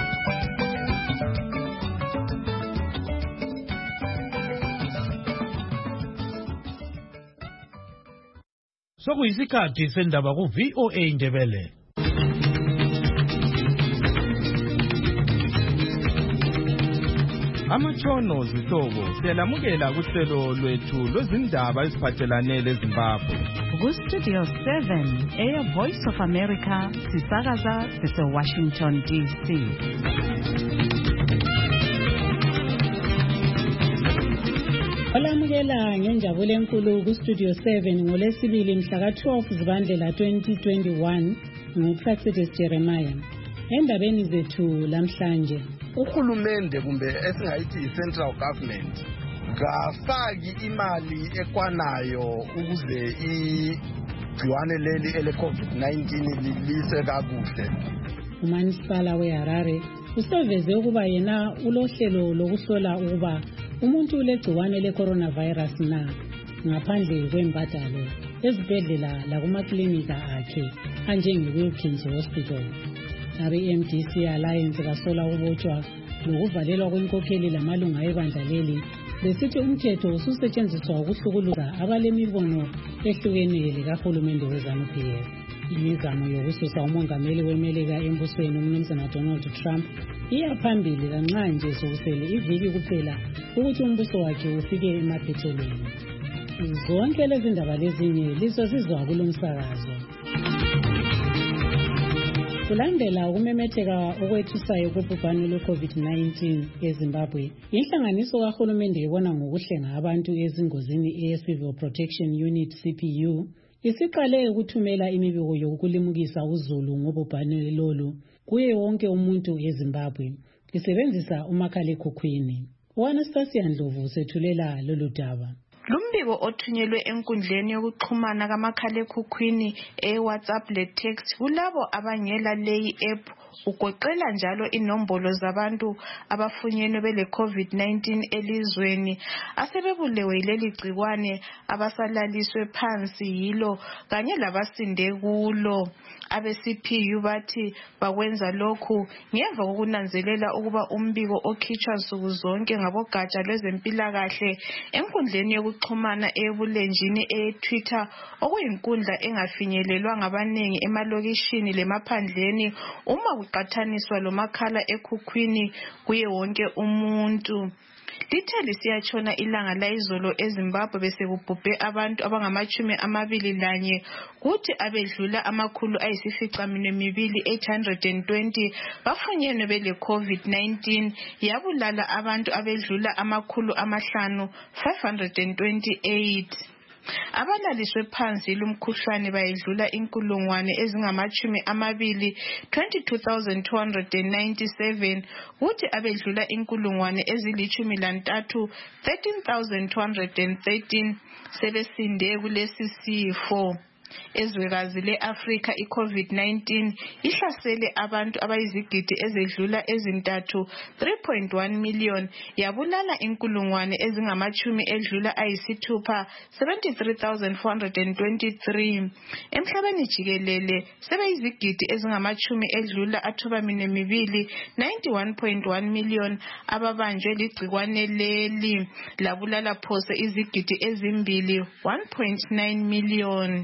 Sokuyisikhathi sendaba ku V O A Ndebele. Amatshono zihlobo siyalamukela kuhlelo lwethu lwezindaba eziphathelane leZimbabwe. Ku Studio seven eya Voice of America sisakaza sise Washington D C. Olamukela ngenjabulo enkulu ku Studio seven ngolesibili mhla ka twelve Zibandlela twenty twenty-one nguPlacitus Jeremiah. Endabeni zethu lamhlanje, uhulumende kumbe esingayithi central government ngafaki imali ekwanayo ukuze igciwane leli ele COVID nineteen lilise kakuhle. Umanisipala weHarare useveze ukuba yena ulohlelo lokuhlola ukuba umuntu ulegciwane le-coronavirus na ngaphandle kwembadalo ezibhedlela lakumaklinika akhe anjenge-Wilkins Hospital. Abe-M D C Alliance basola ukubotshwa nokuvalelwa kwenkokheli lamalunga ebandla leli besithi umthetho ususetshenziswa ukuhlukuluza abalemibono ehlukeneyo likahulumende weZanu-P F. Imizamo yokususa umongameli weMelika embusweni uMnumzana Donald Trump iya phambili lanxa nje sokusele iviki kuphela ukuthi umbuso wakhe ufike emaphethelweni. Zonke lezi ndaba lezinye lizozizwa kulomsakazo. Kulandela ukumemetheka okwethusayo kobhubhane lwe-COVID nineteen eZimbabwe, inhlanganiso kahulumende ibona ngokuhlenga abantu ezingozini e-Civil Protection Unit C P U isiqale ukuthumela imibiko yokulimukisa uzulu ngobhubhane lolu kuye wonke umuntu eZimbabwe isebenzisa umakhalekhukhwini. U-Anastasia Ndlovu usethulela lolu daba. Lumbiko othunyelwe enkundleni yokuxhumana kamakhalekhukhwini e-WhatsApp le-text kulabo abangela leyi app ugoqela njalo inombolo zabantu abafunyenwe bele COVID nineteen elizweni asebebulewe leli gciwane abasalaliswe phansi yilo kanye labasinde kulo. Abe-C P U bathi bakwenza lokhu ngemva kokunanzelela ukuba umbiko okhitshwa nsuku zonke ngabogatsha lwezempilakahle enkundleni yokuxhumana ebulenjini e-Twitter okuyinkundla engafinyelelwa ngabanengi emalokishini lemaphandleni uma kuqathaniswa lomakhala ekhukhwini kuye wonke umuntu. Lithe lisiyatshona ilanga layizolo eZimbabwe bese kubhubhe abantu abangamachumi amabili lanye kuthi abedlula amakhulu ayisificaminwe mibili eight hundred twenty bafunyenwe bele COVID nineteen yabulala abantu abedlula amakhulu amahlanu five hundred twenty-eight. Abalaliswe phansi lumkhuhlane bayedlula inkulungwane ezingamachumi amabili twenty-two thousand two hundred ninety-seven kuthi abedlula inkulungwane ezilichumi lantathu thirteen thousand two hundred thirteen sebesinde kulesi sifo. Ezwekazi le-Afrika i-COVID nineteen ihlasele abantu abayizigidi ezedlula ezintathu three point one million yabulala inkulungwane ezingamachumi edlula ayisithupha seventy-three thousand four hundred twenty-three. Emhlabeni jikelele sebeyizigidi ezingamachumi edlula athubamine mibili ninety-one point one million ababanjwe ligcikwane leli labulala phose izigidi ezimbili one point nine million.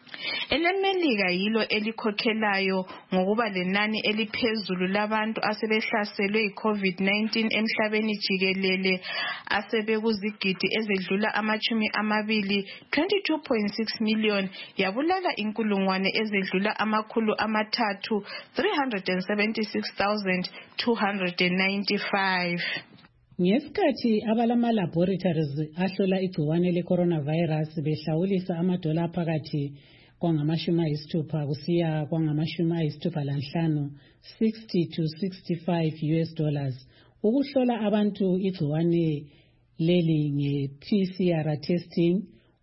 EleMelika yilo elikhokhelayo ngokuba lenani eliphezulu labantu asebehlaselwe yi-COVID nineteen emhlabeni jikelele asebekuzigidi ezedlula amachumi amabili twenty-two point six million yabulala inkulungwane ezedlula amakhulu amathathu three hundred seventy-six thousand two hundred ninety-five. Ngesikhathi abalama laboratories ahlola igciwane le-coronavirus behlawulisa amadola phakathi kwangamashumi ayisithupha kusiya kwangamashumi ayisithupha lanhlanu sixty to sixty-five U S dollars ukuhlola abantu igciwane leli nge-P C R testing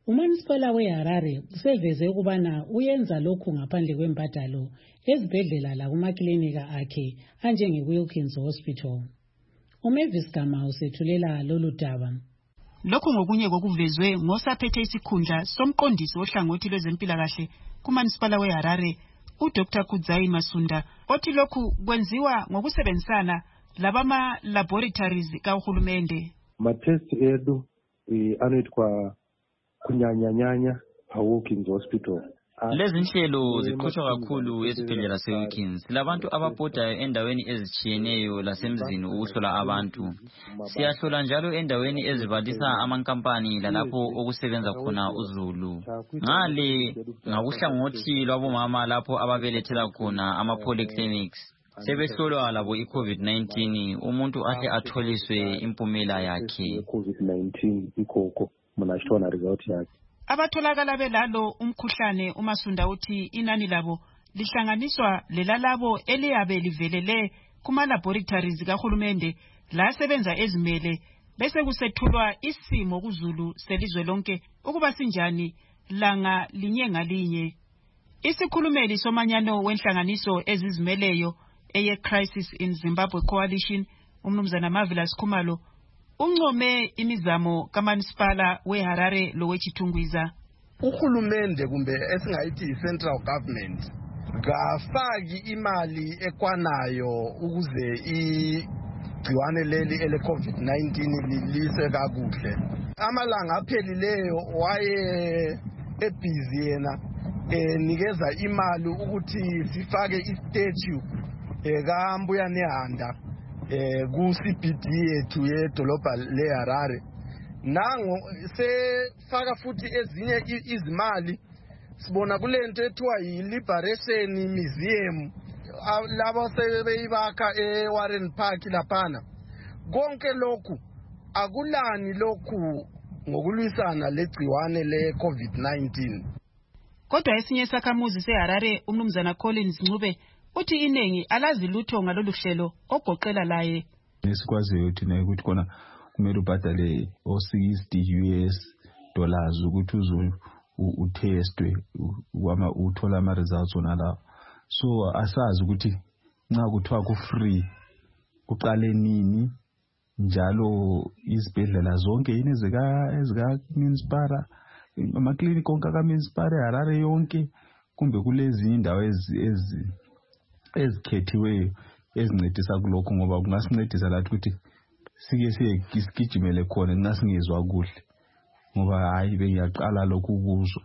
uManisipala weHarare useveze ukubana uyenza lokhu ngaphandle kwembadalo ezibhedlela lakumaklinika akhe anjenge-Wilkins Hospital. uMavis Gama usethulela lolu daba. Lokhu ngokunye kokuvezwe ngosaphethe isikhundla somqondisi ohlangothi lwezempilakahle kuManisipala weHarare uDr Kudzai Masunda othi lokhu kwenziwa ngokusebenzisana labama laboratories kahulumende. Ma-test edu anoitwa kunyanyanyanya pa-Wilkins Hospital. Lezi nhlelo ziqhutshwa kakhulu esibhedlela se-Wilkins. Labantu ababhodayo endaweni ezitshiyeneyo lasemzini ukuhlola abantu. Siyahlola njalo endaweni ezibalisa amankampani lalapho okusebenza khona uzulu. Ngale ngakuhlangothi lwabomama lapho ababelethela khona ama-polyclinics. Sebehlolwa labo i-COVID nineteen umuntu ahle atholiswe impumela yakhe. COVID nineteen ikoko mna ashitona result yakhe. Abatholakala belalo umkhuhlane uMasunda uthi inani labo lihlanganiswa lelalabo eliyabe livelele kuma laboratories kahulumende la sebenza ezimele bese kusethulwa isimo kuzulu selizwe lonke ukuba sinjani langa linye ngalinye. Isikhulumeli somanyano wenhlanganiso ezizimeleyo eye Crisis in Zimbabwe Coalition umnumzana Marvelous Khumalo uncome imizamo kaManisipala weHarare lowechithungwiza. Uhulumende kumbe esingayithi central government ngafaki imali ekwanayo ukuze igciwane leli ele COVID nineteen lilise kakuhle. Amalanga aphelileyo waye ebhizi yena enikeza imali ukuthi sifake istatue ekambuya nehanda eh ku C B D yethu yedolobha leHarare. Nango sefaka futhi ezinye izimali sibona kulento ethiwa yi-Liberation Museum labo sebeyibakha eWarren Park laphana. Konke lokhu akulani lokhu ngokulwisana legciwane le-COVID nineteen. Kodwa esinye isakhamuzi seHarare umnumzana Collins Ncube uthi inengi alazi lutho ngalolu hlelo ogoqela laye. Nesikwaziyo thina ukuthi kona kumele ubhadale o sixty U S dollars ukuthi uzo utestwe wama uthola ama results onala. So asazi ukuthi nxa kuthiwa ku free kuqale nini njalo izibhedlela zonke yini ezika ezika municipal ama clinic onke ka municipal eHarare yonke kumbe kulezi indawo ezi ezikhethiweyo ezincedisa kulokho ngoba kungasincedisa lathi ukuthi sike sigijimele khona ngasingezwa kuhle ngoba hayi bengiyaqala lokhu kuzo.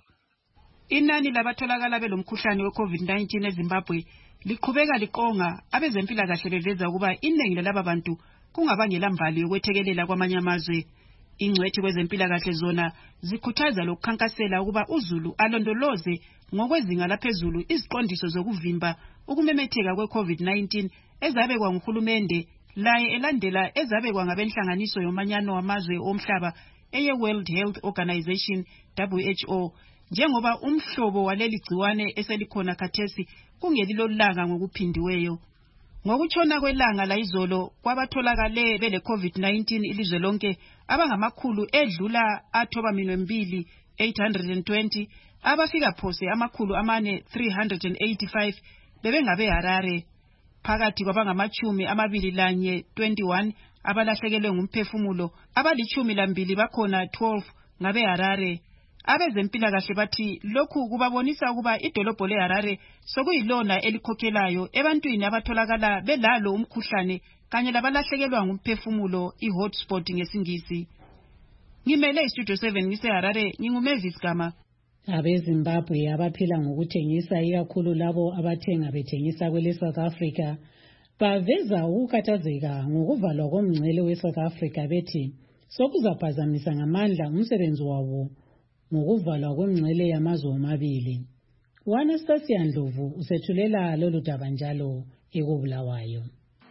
Inani labatholakala belomkhuhlane we-COVID nineteen eZimbabwe liqhubeka liqonga abezempilakahle beveza ukuba iningi lalaba bantu kungabangela mvali ukwethekelela kwamanye amazwe. Ingcwethi kwezempilakahle zona zikhuthaza lokukhankasela ukuba uzulu alondoloze ngokwezinga laphezulu iziqondiso zokuvimba ukumemetheka kwe-COVID nineteen ezabekwa nguhulumende laye elandela ezabekwa ngabenhlanganiso yomanyano wamazwe omhlaba eye World Health Organization W H O njengoba umhlobo waleli gciwane eselikhona khathesi kungelilolanga ngokuphindiweyo. Ngokutshona kwelanga la izolo kwabatholakale bele COVID nineteen ilizwe lonke abangamakhulu edlula athoba minwembili eight hundred twenty abafika phose amakhulu amane three hundred eighty-five bebengabe Harare. Phakathi kwabangamachumi amabili lanye twenty-one abalahlekelwe ngumphefumulo abalichumi lambili bakhona twelve ngabe Harare. Abezempilakahle bathi lokhu kubabonisa ukuba idolobho leHarare sokuyilona elikhokhelayo ebantwini abatholakala belalo umkhuhlane kanye labalahlekelwa ngumphefumulo i-hotspot ngesingisi. Ngimele istudio seven ngiseHarare nginguMavis Gama. AbeZimbabwe abaphila ngokuthengisa ikakhulu labo abathenga bethengisa kwele South Africa baveza ukukhathazeka ngokuvalwa komngcele we-South Africa bethi sokuzaphazamisa ngamandla umsebenzi wabo ngokuvalwa kwemngcele yamazwe omabili. Anastasia Ndlovu usethulela lolu daba njalo ekubulawayo.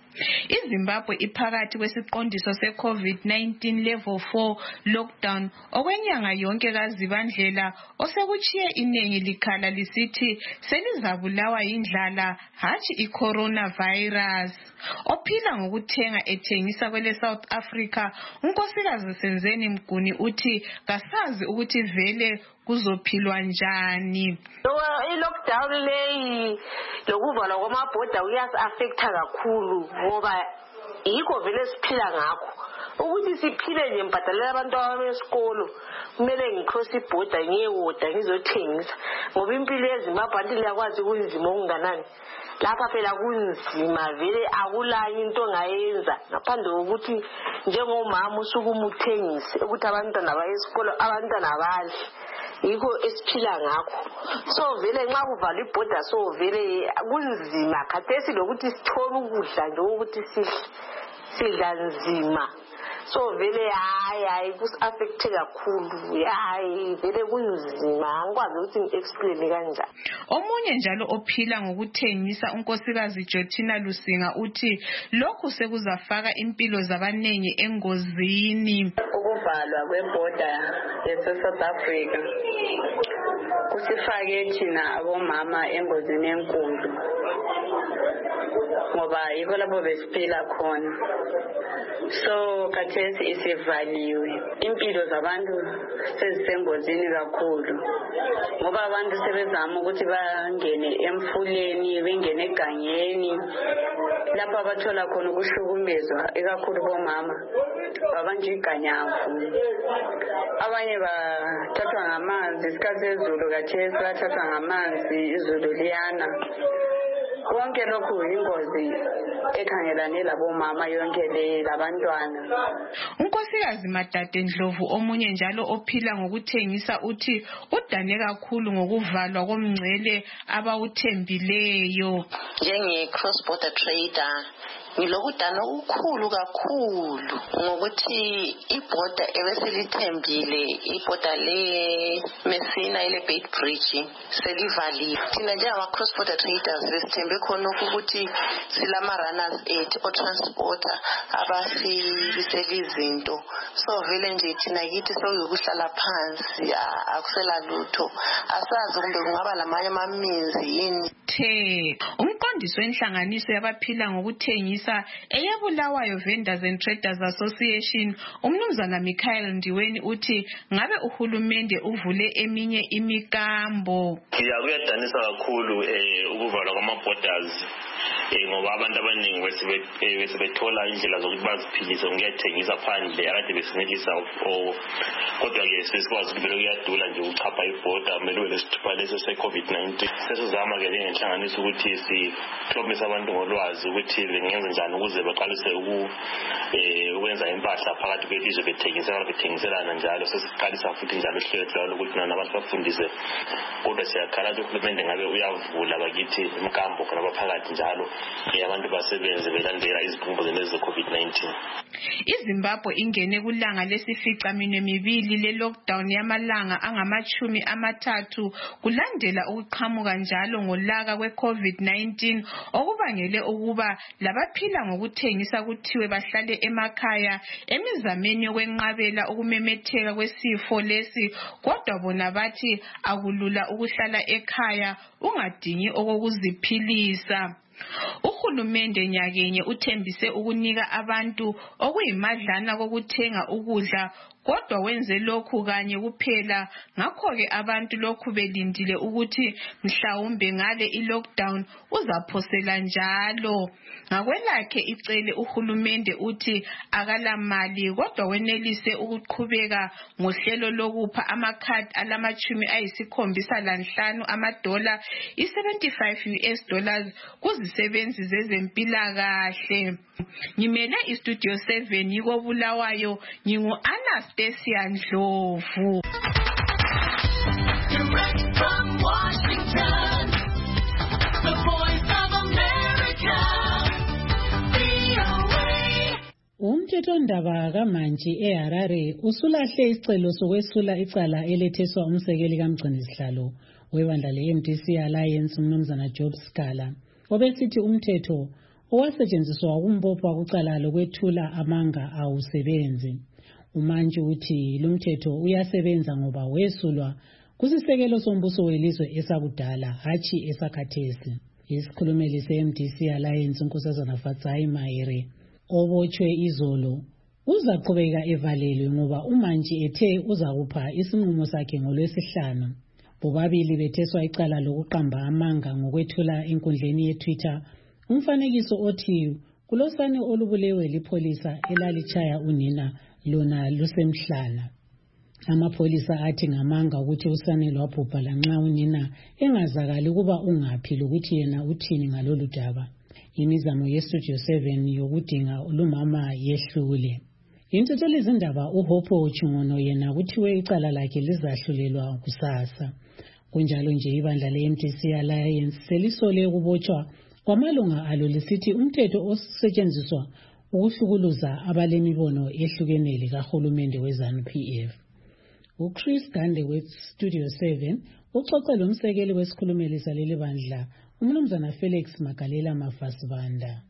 iZimbabwe iphakathi kwesiqondiso se-COVID nineteen level four lockdown okwenyanga yonke kaZibandlela osekuchiye iningi likhala lisithi selizabulawa yindlala hatshi i-coronavirus. Ophila ngokuthenga ethengisa kwele South Africa unkosikazi Senzeni Mguni uthi kasazi ukuthi vele kuzophilwa njani. I-lockdown leyi lokuvalwa kwamabhoda kuyasi-affecta kakhulu ngoba yikho vele siphila ngakho. Ukuthi siphile nje mbhadalela abantwana besikolo kumele ngicross ibhoda ngiyewoda ngizothengisa ngoba impilo yeZimbabwe anti liyakwazi kunzima okunganani. Lapha phela kunzima vele akulayo into ongayenza ngaphandle kokuthi njengomama usuke umuthengise ukuthi abantwana bayesikolo abantwana badle. Yikho esiphila ngakho. So vele nxa kuvalwa ibhoda so vele kunzima khathesi lokuthi sithole ukudla nje ukuthi sidle sidla nzima. So vele hayi hayi kusi-affecte kakhulu hayi vele kunzima angikwazi ukuthi ngi-explain kanjani. Omunye njalo ophila ngokuthengisa unkosikazi Jotina Lusinga uthi lokhu sekuzafaka impilo zabanengi engozini. Ukuvalwa kwebhoda yase-South Africa kusifake thina abomama engozini enkulu ngoba yikho lapho besiphila khona. So khathesi isivaliwe impilo zabantu sezisengozini kakhulu ngoba abantu sebezama ukuthi bangene emfuleni bengene egangeni lapho abathola khona ukuhlukumezwa ikakhulu bomama babanje iganyavu. Abanye bathathwa ngamanzi isikhathi sezulu khathesi bathathwa ngamanzi izulu liyana. Konke lokhu ingozi ekhangelane labomama yonke le labantwana. Unkosikazi Madade Ndlovu omunye njalo ophila ngokuthengisa uthi udane kakhulu ngokuvalwa komngcele abawuthembileyo. Njenge cross border trader ngilokudana okukhulu kakhulu ngokuthi ibhoda ebesilithembile ibhoda le Messina ile Bait Bridge selivaliwe. Thina njengama cross border traders besithembe khona ukuthi silama runners aid o transporter abasibisela izinto. So vele nje thina kithi sokuhlala phansi akusela lutho asazi kumbe kungaba lamanye amaminzi yini. The umqondisi wenhlanganiso yabaphila ngokuthengisa eyabulawayo Vendors and Traders Association umnumzana Michael Ndiweni uthi ngabe uhulumende uvule eminye imikambo. Kuyadanisa kakhulu eh ukuvalwa kwama-borders eh ngoba abantu abaningi besebethola indlela zokuthi baziphilise ngokuyathengisa phandle akade besinelisa kodwa ke sesikwazi ukuthi kuyadula nje ukuchapha ibhoda kumele lesithupha leso se-COVID nineteen. Sesizama ke ngenhlanganiso ukuthi sixhobise abantu ngolwazi ukuthi bengenza njani ukuze baqalise ukwenza impahla phakathi kwelizwe bethengisela bethengiselana njalo. Sesiqalisa futhi njalo uhlelo ukuthi nabantu bafundise kodwa siyakhala ukuthi uhulumende ngabe uyavula bakithi imkambo khona baphakathi njalo abantu basebenze belandela izikhumbuzo lezi ze-COVID nineteen. iZimbabwe ingene kulanga lesifica minwe mibili le-lockdown yamalanga angamachumi amathathu kulandela ukuqhamuka njalo ngolaka kwe-COVID nineteen okubangele ukuba labaphila ngokuthengisa kuthiwe bahlale emakhaya emizameni yokwenqabela ukumemetheka kwesifo lesi kodwa bona bathi akulula ukuhlala ekhaya ungadingi okokuziphilisa. Uhulumende nyakenye uthembise ukunika abantu okuyimadlana kokuthenga ukudla kodwa wenze lokhu kanye kuphela ngakho ke abantu lokhu belindile ukuthi mhlawumbe ngale i-lockdown uzaphosela njalo. Ngakwelakhe icele uhulumende uthi akalamali kodwa wenelise ukuqhubeka ngohlelo lokupha amakhadi alamachumi ayisikhombisa lanhlanu amadola i-seventy-five U S dollars kuzisebenzi zezempilakahle. Ngimele istudio seven yiko Bulawayo ngingu Anastasia Ndlovu. Direct from Washington, the voice of America, V O A. Umthethondaba kaMantshi eHarare usulahle isicelo sokwesula icala eletheswa umsekeli kaMgcinisihlalo webandla le-M D C Alliance umnumzana Job Scala obesithi umthetho owasetshenziswa ukumbopha kucala lokwethula amanga awusebenzi. uMantshi uthi lumthetho uyasebenza ngoba wesulwa kusisekelo sombuso welizwe esakudala hatshi esakhathesi. Isikhulumeli se-M D C Alliance uNkosazana Fatsai Mahere obotshwe izolo uzaqhubeka evalelwe ngoba uMantshi ethe uzakupha isinqumo sakhe ngolwesihlanu. Bobabili betheswa icala lokuqamba amanga ngokwethula enkundleni yeTwitter umfanekiso othi kulosane olubulewe lipholisa elalitshaya unina lona lusemhlana. Amapholisa athi ngamanga ukuthi usane lwabhubha lanxa unina engazakali ukuba ungaphi lokuthi yena uthini ngalolu daba. Imizamo yeStudio seven yokudinga lumama yehlule. Intotheli izindaba uHope Ochungono yena kuthiwe icala lakhe lizahlulelwa kusasa. Kunjalo nje ibandla le-M D C Alliance selisole ukubotshwa kwamalunga alo lisithi umthetho osetshenziswa ukuhlukuluza abalemibono ehlukenele kahulumende we-ZANU P F. uChris Gande we-Studio seven uxoxe lomsekeli wesikhulumeli saleli bandla umnumzana Felix Magalela Mafasibanda.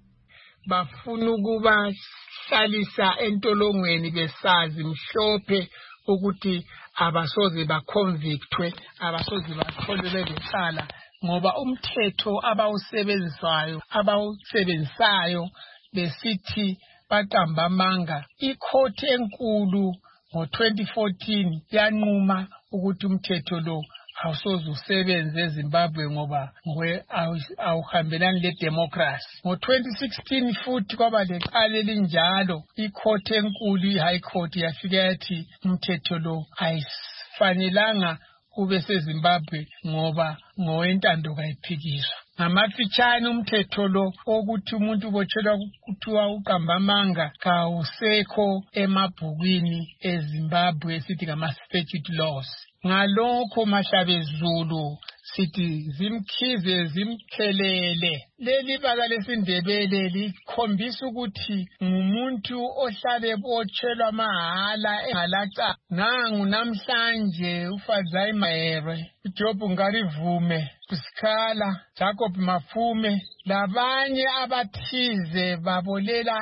Bafuna ukuba hlalisa entolongweni besazi mhlophe ukuthi abasoze baconvictwe, abasoze batholwe becala ngoba umthetho abawusebenzayo abawusebenzayo besithi baqamba amanga. Ikhoti enkulu ngo twenty fourteen yanquma ukuthi umthetho lo awusoze usebenze eZimbabwe ngoba ngwe awuhambelani le democracy. Ngo twenty sixteen futhi kwaba leqala elinjalo, ikhoti enkulu i-High Court yafika yathi umthetho lo ayifanelanga ube seZimbabwe ngoba ngowentando kayiphikiswa. Ngamafitshane umthetho lo ukuthi umuntu ubotshelwa kuthiwa uqamba amanga kawusekho emabhukwini eZimbabwe esithi ngama-statute laws. Ngalokho Mahlabezulu sithi zimkhize zimkhelele. Leli baka lesindebele likhombisa ukuthi ngumuntu ohlale ebotshelwa mahala engalaca. Nangu namhlanje uFatsai Mahere, uJob Ngarivume, Kusikhala, Jacob Mafume labanye abathize babolela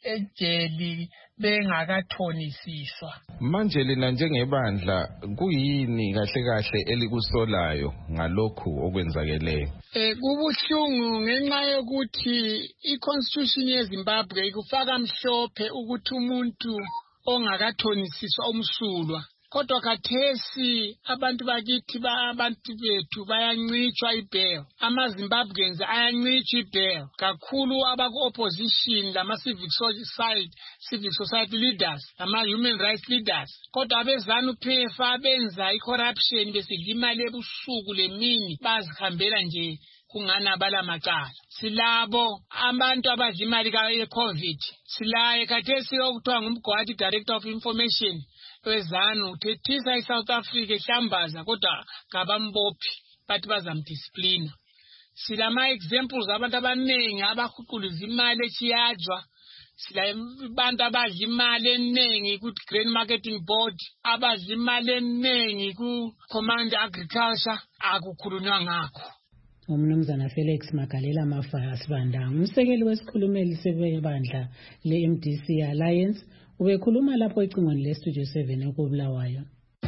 ejeli bengakathonisiswa. Manje lina njengebandla kuyini kahle kahle elikusolayo ngalokhu okwenzakeleyo? Eh kubuhlungu ngenxa yokuthi iConstitution yeZimbabwe ikufaka mhlophe ukuthi umuntu ongakathonisiswa umsulwa. Kodwa khathesi abantu bakithi ba abantu bethu bayancitshwa ibail. AmaZimbabweans ayancitshwa ibail kakhulu abaku-opposition lama-civic society civic society leaders, ama-human rights leaders. Kodwa abeZANU P F abenza i-corruption besidla imali ebusuku lemini bazihambela nje kungana abala macala. Silabo abantu abadla imali ka-COVID. Silaye khathesi okuthiwa ngumgwadi Director of Information weZANU uthethisa iSouth Africa ehlambaza kodwa ngabambophi bathi bazamdisciplina. Silama examples abantu abanengi abahuquluza imali echiyajwa. Sila abantu abadla imali eningi ku Grain Marketing Board, abadla imali eningi ku Command Agriculture, akukhulunywa ngakho. Umnumzana Felix Magalela Mafasibanda umsekeli wesikhulumeli sebandla le-M D C Alliance ubekhuluma lapho ecingweni le-Studio seven ekubulawayo.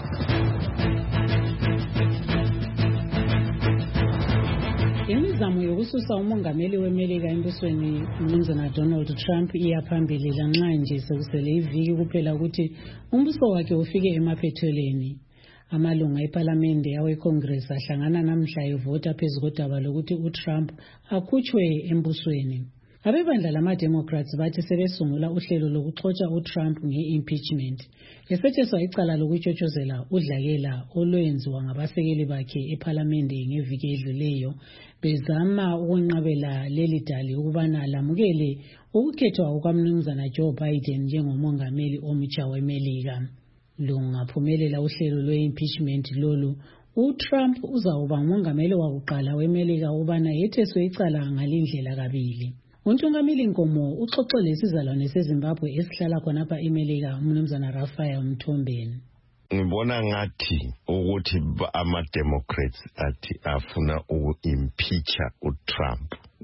Imizamo yokususa umongameli weMelika embusweni umnumzana Donald Trump iyaphambili lanxa nje sekusele iviki kuphela ukuthi umbuso wakhe ufike emaphethelweni. Amalunga eParliament yawe-Congress ahlangana namhla evota phezu kodaba lokuthi uTrump akhutshwe embusweni. Abebandla lama-Democrats bathi sebesungula uhlelo lokuxotsha uTrump nge-impeachment. Esetheswa icala lokutshotshozela udlakela olwenziwa ngabasekeli bakhe eParliament ngeviki edluleyo bezama ukwenqabela leli dali ukubana lamukele ukukhethwa kukamnumzana Joe Biden njengomongameli omutsha weMelika. Lungaphumelela uhlelo lwe-impeachment lolu, uTrump uzawuba ngumongameli wakuqala weMelika ubana yetheswe icala ngalindlela kabili. Untungameli Nkomo uxoxe lesizalwane seZimbabwe esihlala khonapha eMelika umnumzana Raphael Mthombeni. Ngibona ngathi ukuthi ama-Democrats athi afuna uku-impeacha uTrump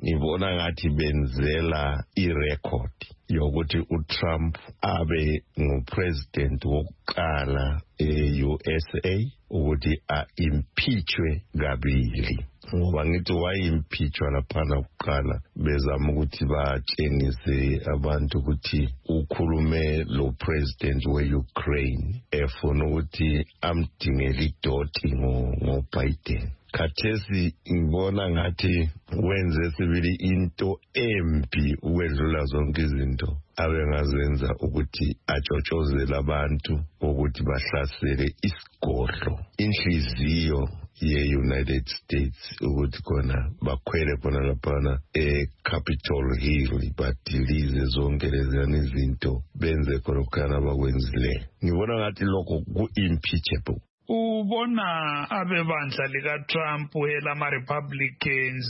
ngibona ngathi benzela irecord yokuthi uTrump abe ngupresident wokuqala e-U S A ukuthi a-impeachwe kabili. Ngoba ngithi wayimpeachwa laphana kuqala bezama ukuthi batshengise abantu ukuthi ukhulume lo president we-Ukraine efuna ukuthi amdingele idoti ngo-Biden. Khathesi ngibona ngathi wenze sibili into embi ukwedlula zonke izinto abengazenza ukuthi atshotshozele abantu ukuthi bahlasele isigodlo inhliziyo ye-United States ukuthi khona bakhwele khona laphana e-Capitol Hill badilize zonke leziyana izinto benze khona khona bakwenzile. Ngibona ngathi lokho ku-impeachable. Ubona abebandla lika-Trump elama-Republicans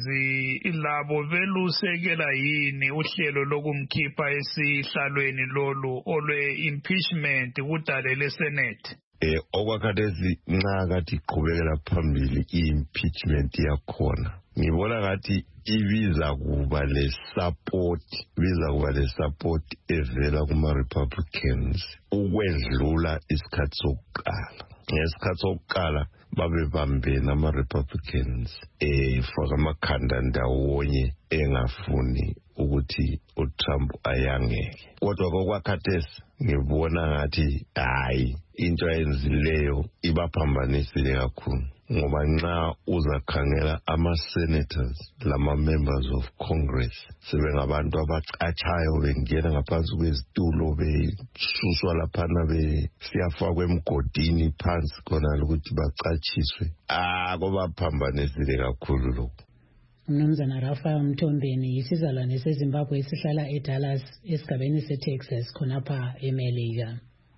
labo belusekela yini uhlelo lokumkhipha esihlalweni lolu olwe-impeachment kudale le-Senate? Eh okwakhathesi nxa kathi iqhubekela phambili i-impeachment yakhona ngibona ngathi ibiza kuba le-support ibiza kuba le-support evela kuma-Republicans ukwedlula isikhathi sokuqala. Ngesikhathi sokuqala babebambene ama-Republicans efaka amakhanda ndawonye engafuni ukuthi uTrump ayangeke. Kodwa kokwakhathesi ngibona ngathi hayi into ayenzileyo ibaphambanisile kakhulu ngoba nxa uzakhangela ama-senators lama-members of Congress sebengabantu abacatshayo bengena ngaphansi kwezitulo besuswa laphana besiyafakwa emgodini phansi khona ukuthi bacatshiswe. Ah kubaphambanisile kakhulu lokho. Mnumzana Rafael Mthombeni isizalwane seZimbabwe esihlala eDallas esigabeni seTexas khonapha eMelika.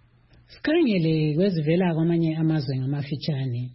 Sikhangele kwezivela kwamanye amazwe ngamafitshane.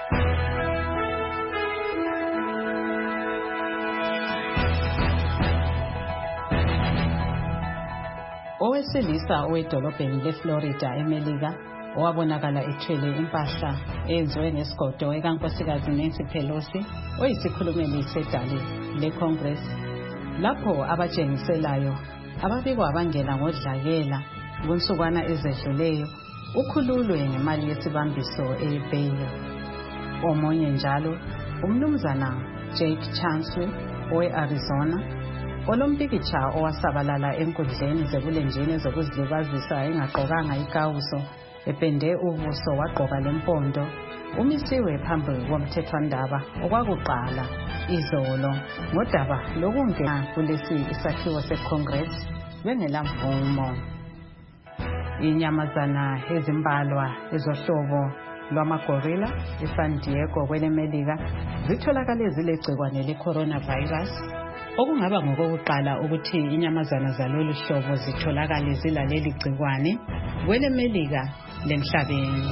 Owesilisa owedolobheni leFlorida eMelika owabonakala ethwele impahla eyenziwe ngesigodo ekankosikazi Nancy Pelosi oyisikhulumeli sedale leCongress lapho abatshengiselayo ababikwa abangena ngodlakela kunsukwana ezedluleyo ukhululwe ngemali yesibambiso eBail. Omunye njalo umnumzana Jake Chancellor owe-Arizona olompikitsha owasabalala enkundleni zebulenjini zokuzilibazisa engagqokanga ikawuso epende ubuso wagqoka lempondo umisiwe phambi komthethwandaba okwakuqala izolo ngodaba lokungena kulesi isakhiwo seCongress bengelamvumo. Inyamazana ezimbalwa ezohlobo lwamagorilla eSan Diego kwelemelika zitholakale zilegcikwane le-coronavirus okungaba ngokokuqala ukuthi inyamazana zalolu hlobo zitholakale zilaleli gcikwane kwelemelika lemhlabeni.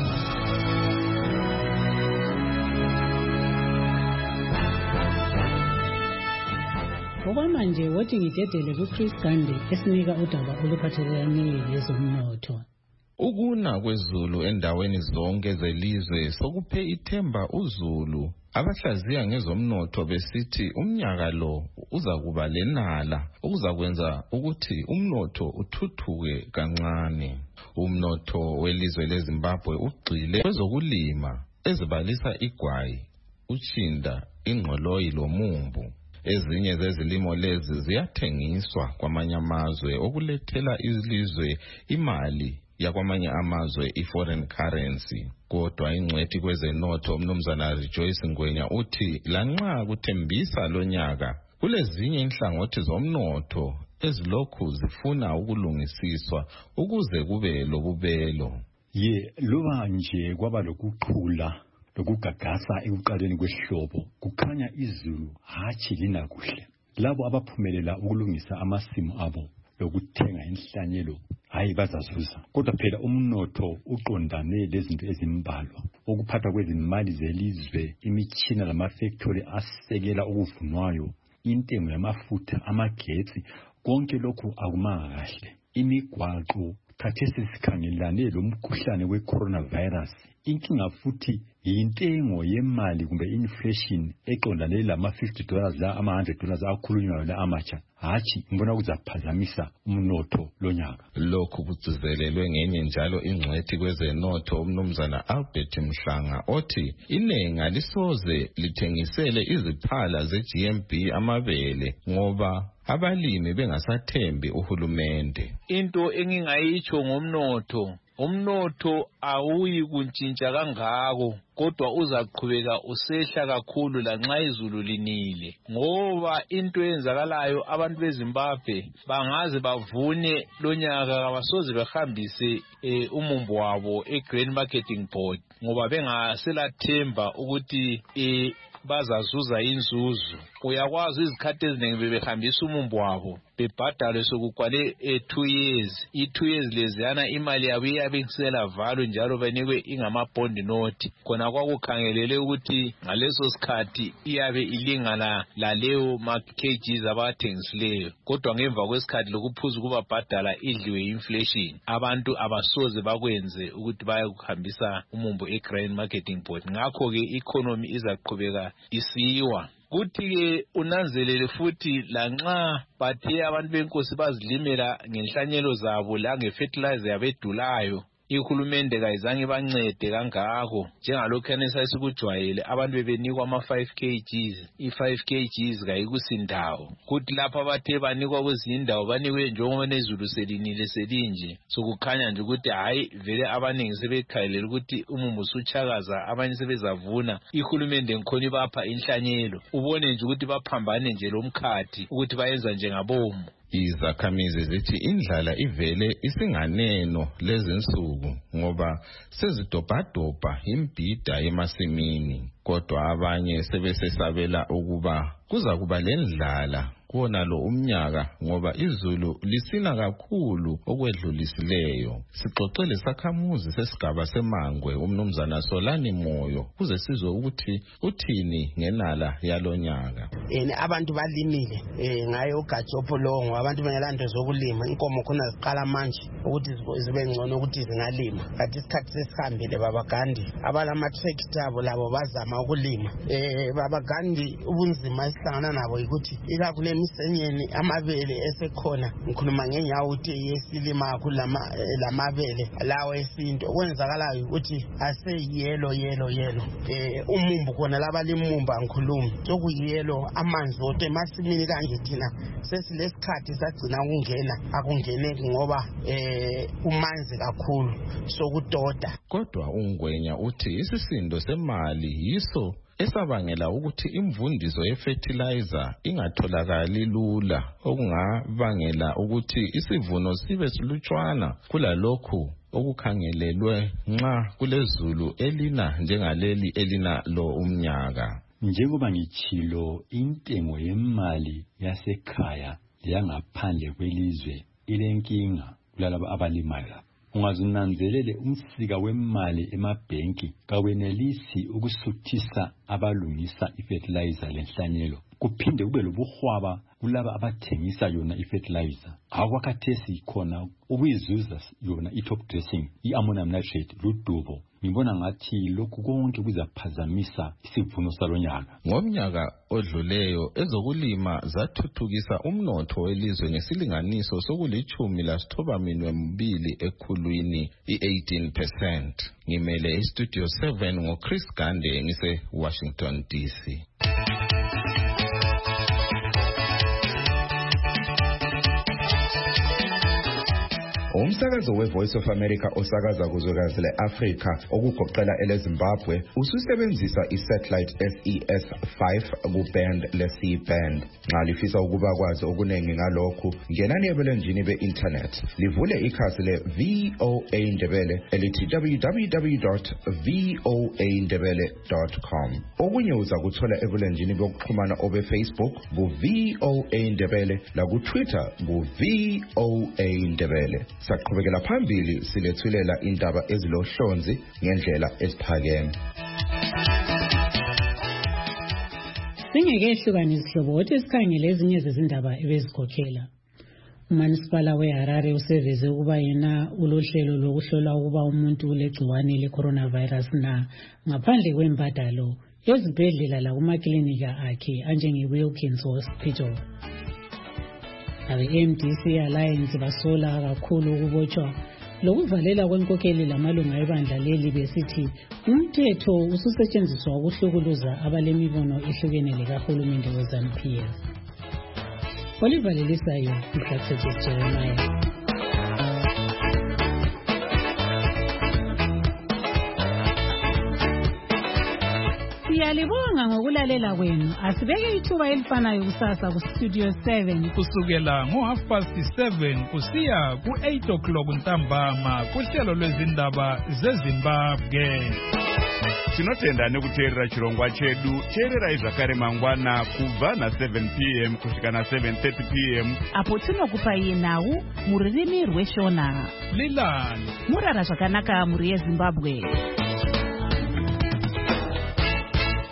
Okwamanje wothi ngidedele kuChris Gandhi esinika udaba oluphathelane lezomnotho. Ukuna kwezulu endaweni zonke zelizwe sokuphe ithemba uzulu abahlaziya ngezomnotho besithi umnyaka lo uzakuba lenala okuzakwenza ukuthi umnotho uthuthuke kancane. Umnotho welizwe leZimbabwe ugxile kwezokulima ezibalisa igwayi, utshinda, ingqoloyi lomumbu. Ezinye zezilimo lezi ziyathengiswa kwamanye amazwe okulethela ilizwe imali yakwamanye amazwe i-foreign currency. Kodwa ingcwethi kwezenotho umnumzana Rejoice Ngwenya uthi lanxa kuthembisa lonyaka kulezinye inhlangothi zomnotho ezilokhu zifuna ukulungisiswa ukuze kube lobubelo. Ye loba nje kwaba lokuqhula lokugagasa ekuqaleni kwehlobo kukhanya izulu hatshi lina kuhle. Labo abaphumelela ukulungisa amasimu abo lokuthenga inhlanyelo hayi bazazuza. Kodwa phela umnotho uqondane lezinto ezimbalwa ukuphatha kwezimali zelizwe, imitshina lamafactory asekela ukuvunwayo, intengo yamafutha, amagetsi, konke lokhu akumanga kahle. Imigwaqo khathesi sikhangelane lomkhuhlane we coronavirus. Inkinga futhi intengo yemali kumbe inflation eqondane lama fifty dollars la ama one hundred dollars akhulunywayo la amatsha hatshi ngibona kuzaphazamisa umnotho lonyaka. Lokhu kugcizelelwe ngenye njalo ingcwethi kwezenotho umnumzana Albert Mhlanga othi inengi alisoze lithengisele iziphala ze-G M B amabele ngoba abalimi bengasathembi uhulumende. Into engingayitsho ngomnotho, umnotho awuyi kuntshintsha kangako kodwa uzaqhubeka usehla kakhulu lanxa izulu linile, ngoba into eyenzakalayo abantu beZimbabwe bangaze bavune lonyaka abasoze behambise e, umumbo wabo eGrain Marketing Board ngoba bengaselathemba ukuthi e, bazazuza inzuzo. Uyakwazi izikhathi eziningi bebehambisa umumbo wabo bebhadalwe sokukwale e two years i two years leziyana imali yabo iyabe kusela value njalo banikwe ingama bond note khona kwakukhangelele ukuthi ngaleso sikhathi iyabe ilingana laleyo ma kgs abathengisileyo, kodwa ngemva kwesikhathi lokuphuza kubabhadala idliwe inflation abantu abasoze bakwenze ukuthi bayakuhambisa umumbo eGrain Marketing Board. Ngakho ke economy izaqhubeka isiwa. Kuthi-ke unanzelele futhi lanxa bathe abantu benkosi bazilimela ngenhlanyelo zabo la ngefertilizer yabedulayo, ihulumende kayizange bancede kangako njengalokhu enesasikujwayele abantu bebenikwa ama five kgs i five kgs kayikusindawo. Kuthi lapha bathe banikwa kwezinye indawo banikwe njengoba nezulu selinile selinje sokukhanya nje ukuthi hayi vele abaningi sebekhayelela ukuthi umumbu usuchakaza abanye sebezavuna, ihulumende ngikhona ibapha inhlanyelo ubone nje ukuthi baphambane nje lomkhathi ukuthi bayenza njengabomu. Izakhamizi zithi indlala ivele isinganeno lezinsuku ngoba sezidobhadobha imbhida emasimini, kodwa abanye sebesesabela ukuba kuza kuba lendlala kuona lo umnyaka ngoba izulu lisina kakhulu okwedlulisileyo. Sixoxele sakhamuzi sesigaba semangwe umnumzana Solani Moyo kuze sizwe ukuthi uthini ngenala yalonyaka. Eh abantu balimile eh ngayo uGatsopho lo abantu bengelanto zokulima, inkomo khona ziqala manje ukuthi zibe ngcono ukuthi zingalima. Kanti isikhathi sesihambile babagandi abalama tractor abo labo bazama ukulima. Eh babagandi ubunzima esihlangana nabo ukuthi ikakhulu emisenyeni amabele esekhona, ngikhuluma ngenyawo ukuthi yesilima kulama lamabele lawo esinto kwenzakalayo ukuthi ase yellow yellow yellow eh umumbu khona labalimumba ngikhuluma sokuyelo amanzi ote masimini kanje thina sesilesikhathi sagcina ukungena akungeneki ngoba eh umanzi kakhulu sokudoda. Kodwa ungwenya uthi isisindo semali yiso esabangela ukuthi imvundiso yefertilizer ingatholakali lula, okungabangela ukuthi isivuno sibe silutshwana kulalokhu okukhangelelwe nxa kulezulu elina njengaleli elina lo umnyaka. Njengoba ngitshilo intengo yemali yasekhaya yangaphandle kwelizwe ilenkinga kulalabo abalimayo. Ungazinanzelele umsika wemali emabhenki kawenelisi ukusuthisa abalungisa ifertilizer lenhlanyelo, kuphinde kube lobuhwaba kulaba abathengisa yona ifertilizer. Akwakhathesi khona ubuyizuza yona i-top dressing i-ammonium nitrate ludubo. Ngibona ngathi lokhu konke kuzaphazamisa isivuno salonyaka. Ngomnyaka odluleyo ezokulima zathuthukisa umnotho welizwe ngesilinganiso sokulithumi lasithoba minwe mbili ekhulwini i-eighteen percent. Ngimele istudio seven ngoChris Gande ngise Washington D C. Umsakazo we-Voice of America osakaza kuzwekazi le-Afrika okugoqela ele-Zimbabwe ususebenzisa i-satellite S E S five ku-band le-C band. Nxa lifisa ukuba kwazi okuningi ngalokhu, ngenani ebulenjini be-internet livule ikhasi le-V O A Ndebele elithi w w w dot v o a ndebele dot com. Okunye uza kuthola ebulenjini bokuxhumana obe-Facebook ku-V O A Ndebele laku-Twitter ku-V O A Ndebele. Saqhubekela phambili silethulela indaba ezilohlonzi ngendlela esiphakeme. Singeke ehlukane izihlobo ukuthi sikhangele ezinye zezindaba ebezikhokhela. umanisipala weHarare useveze ukuba yena ulohlelo lokuhlola ukuba umuntu ulegciwane le-coronavirus na ngaphandle kwembadalo ezibhedlela lakumaklinika akhe anjenge-Wilkins Hospital. Abe-M D C Alliance basola kakhulu ukubotshwa lokuvalela kwenkokheli lamalunga ebandla leli besithi umthetho ususetshenziswa ukuhlukuluza abalemibono ehlukene likahulumende we-ZANU P F. Olivalelisayo Mhlathisi Jeremiah. Siyalibonga ngokulalela kwenu. Asibeke ithuba elifanayo kusasa ku Studio seven kusukela ngo half past seven kusiya ku eight o'clock ntambama kuhlelo lwezindaba zeZimbabwe. Tinotenda nekuteerera chirongwa chedu. Teererai zvakare mangwana kubva na seven p m kusvika na seven thirty p m apo tinokupa iye nhau mururimi rweshona. Lilani murara zvakanaka muri yeZimbabwe.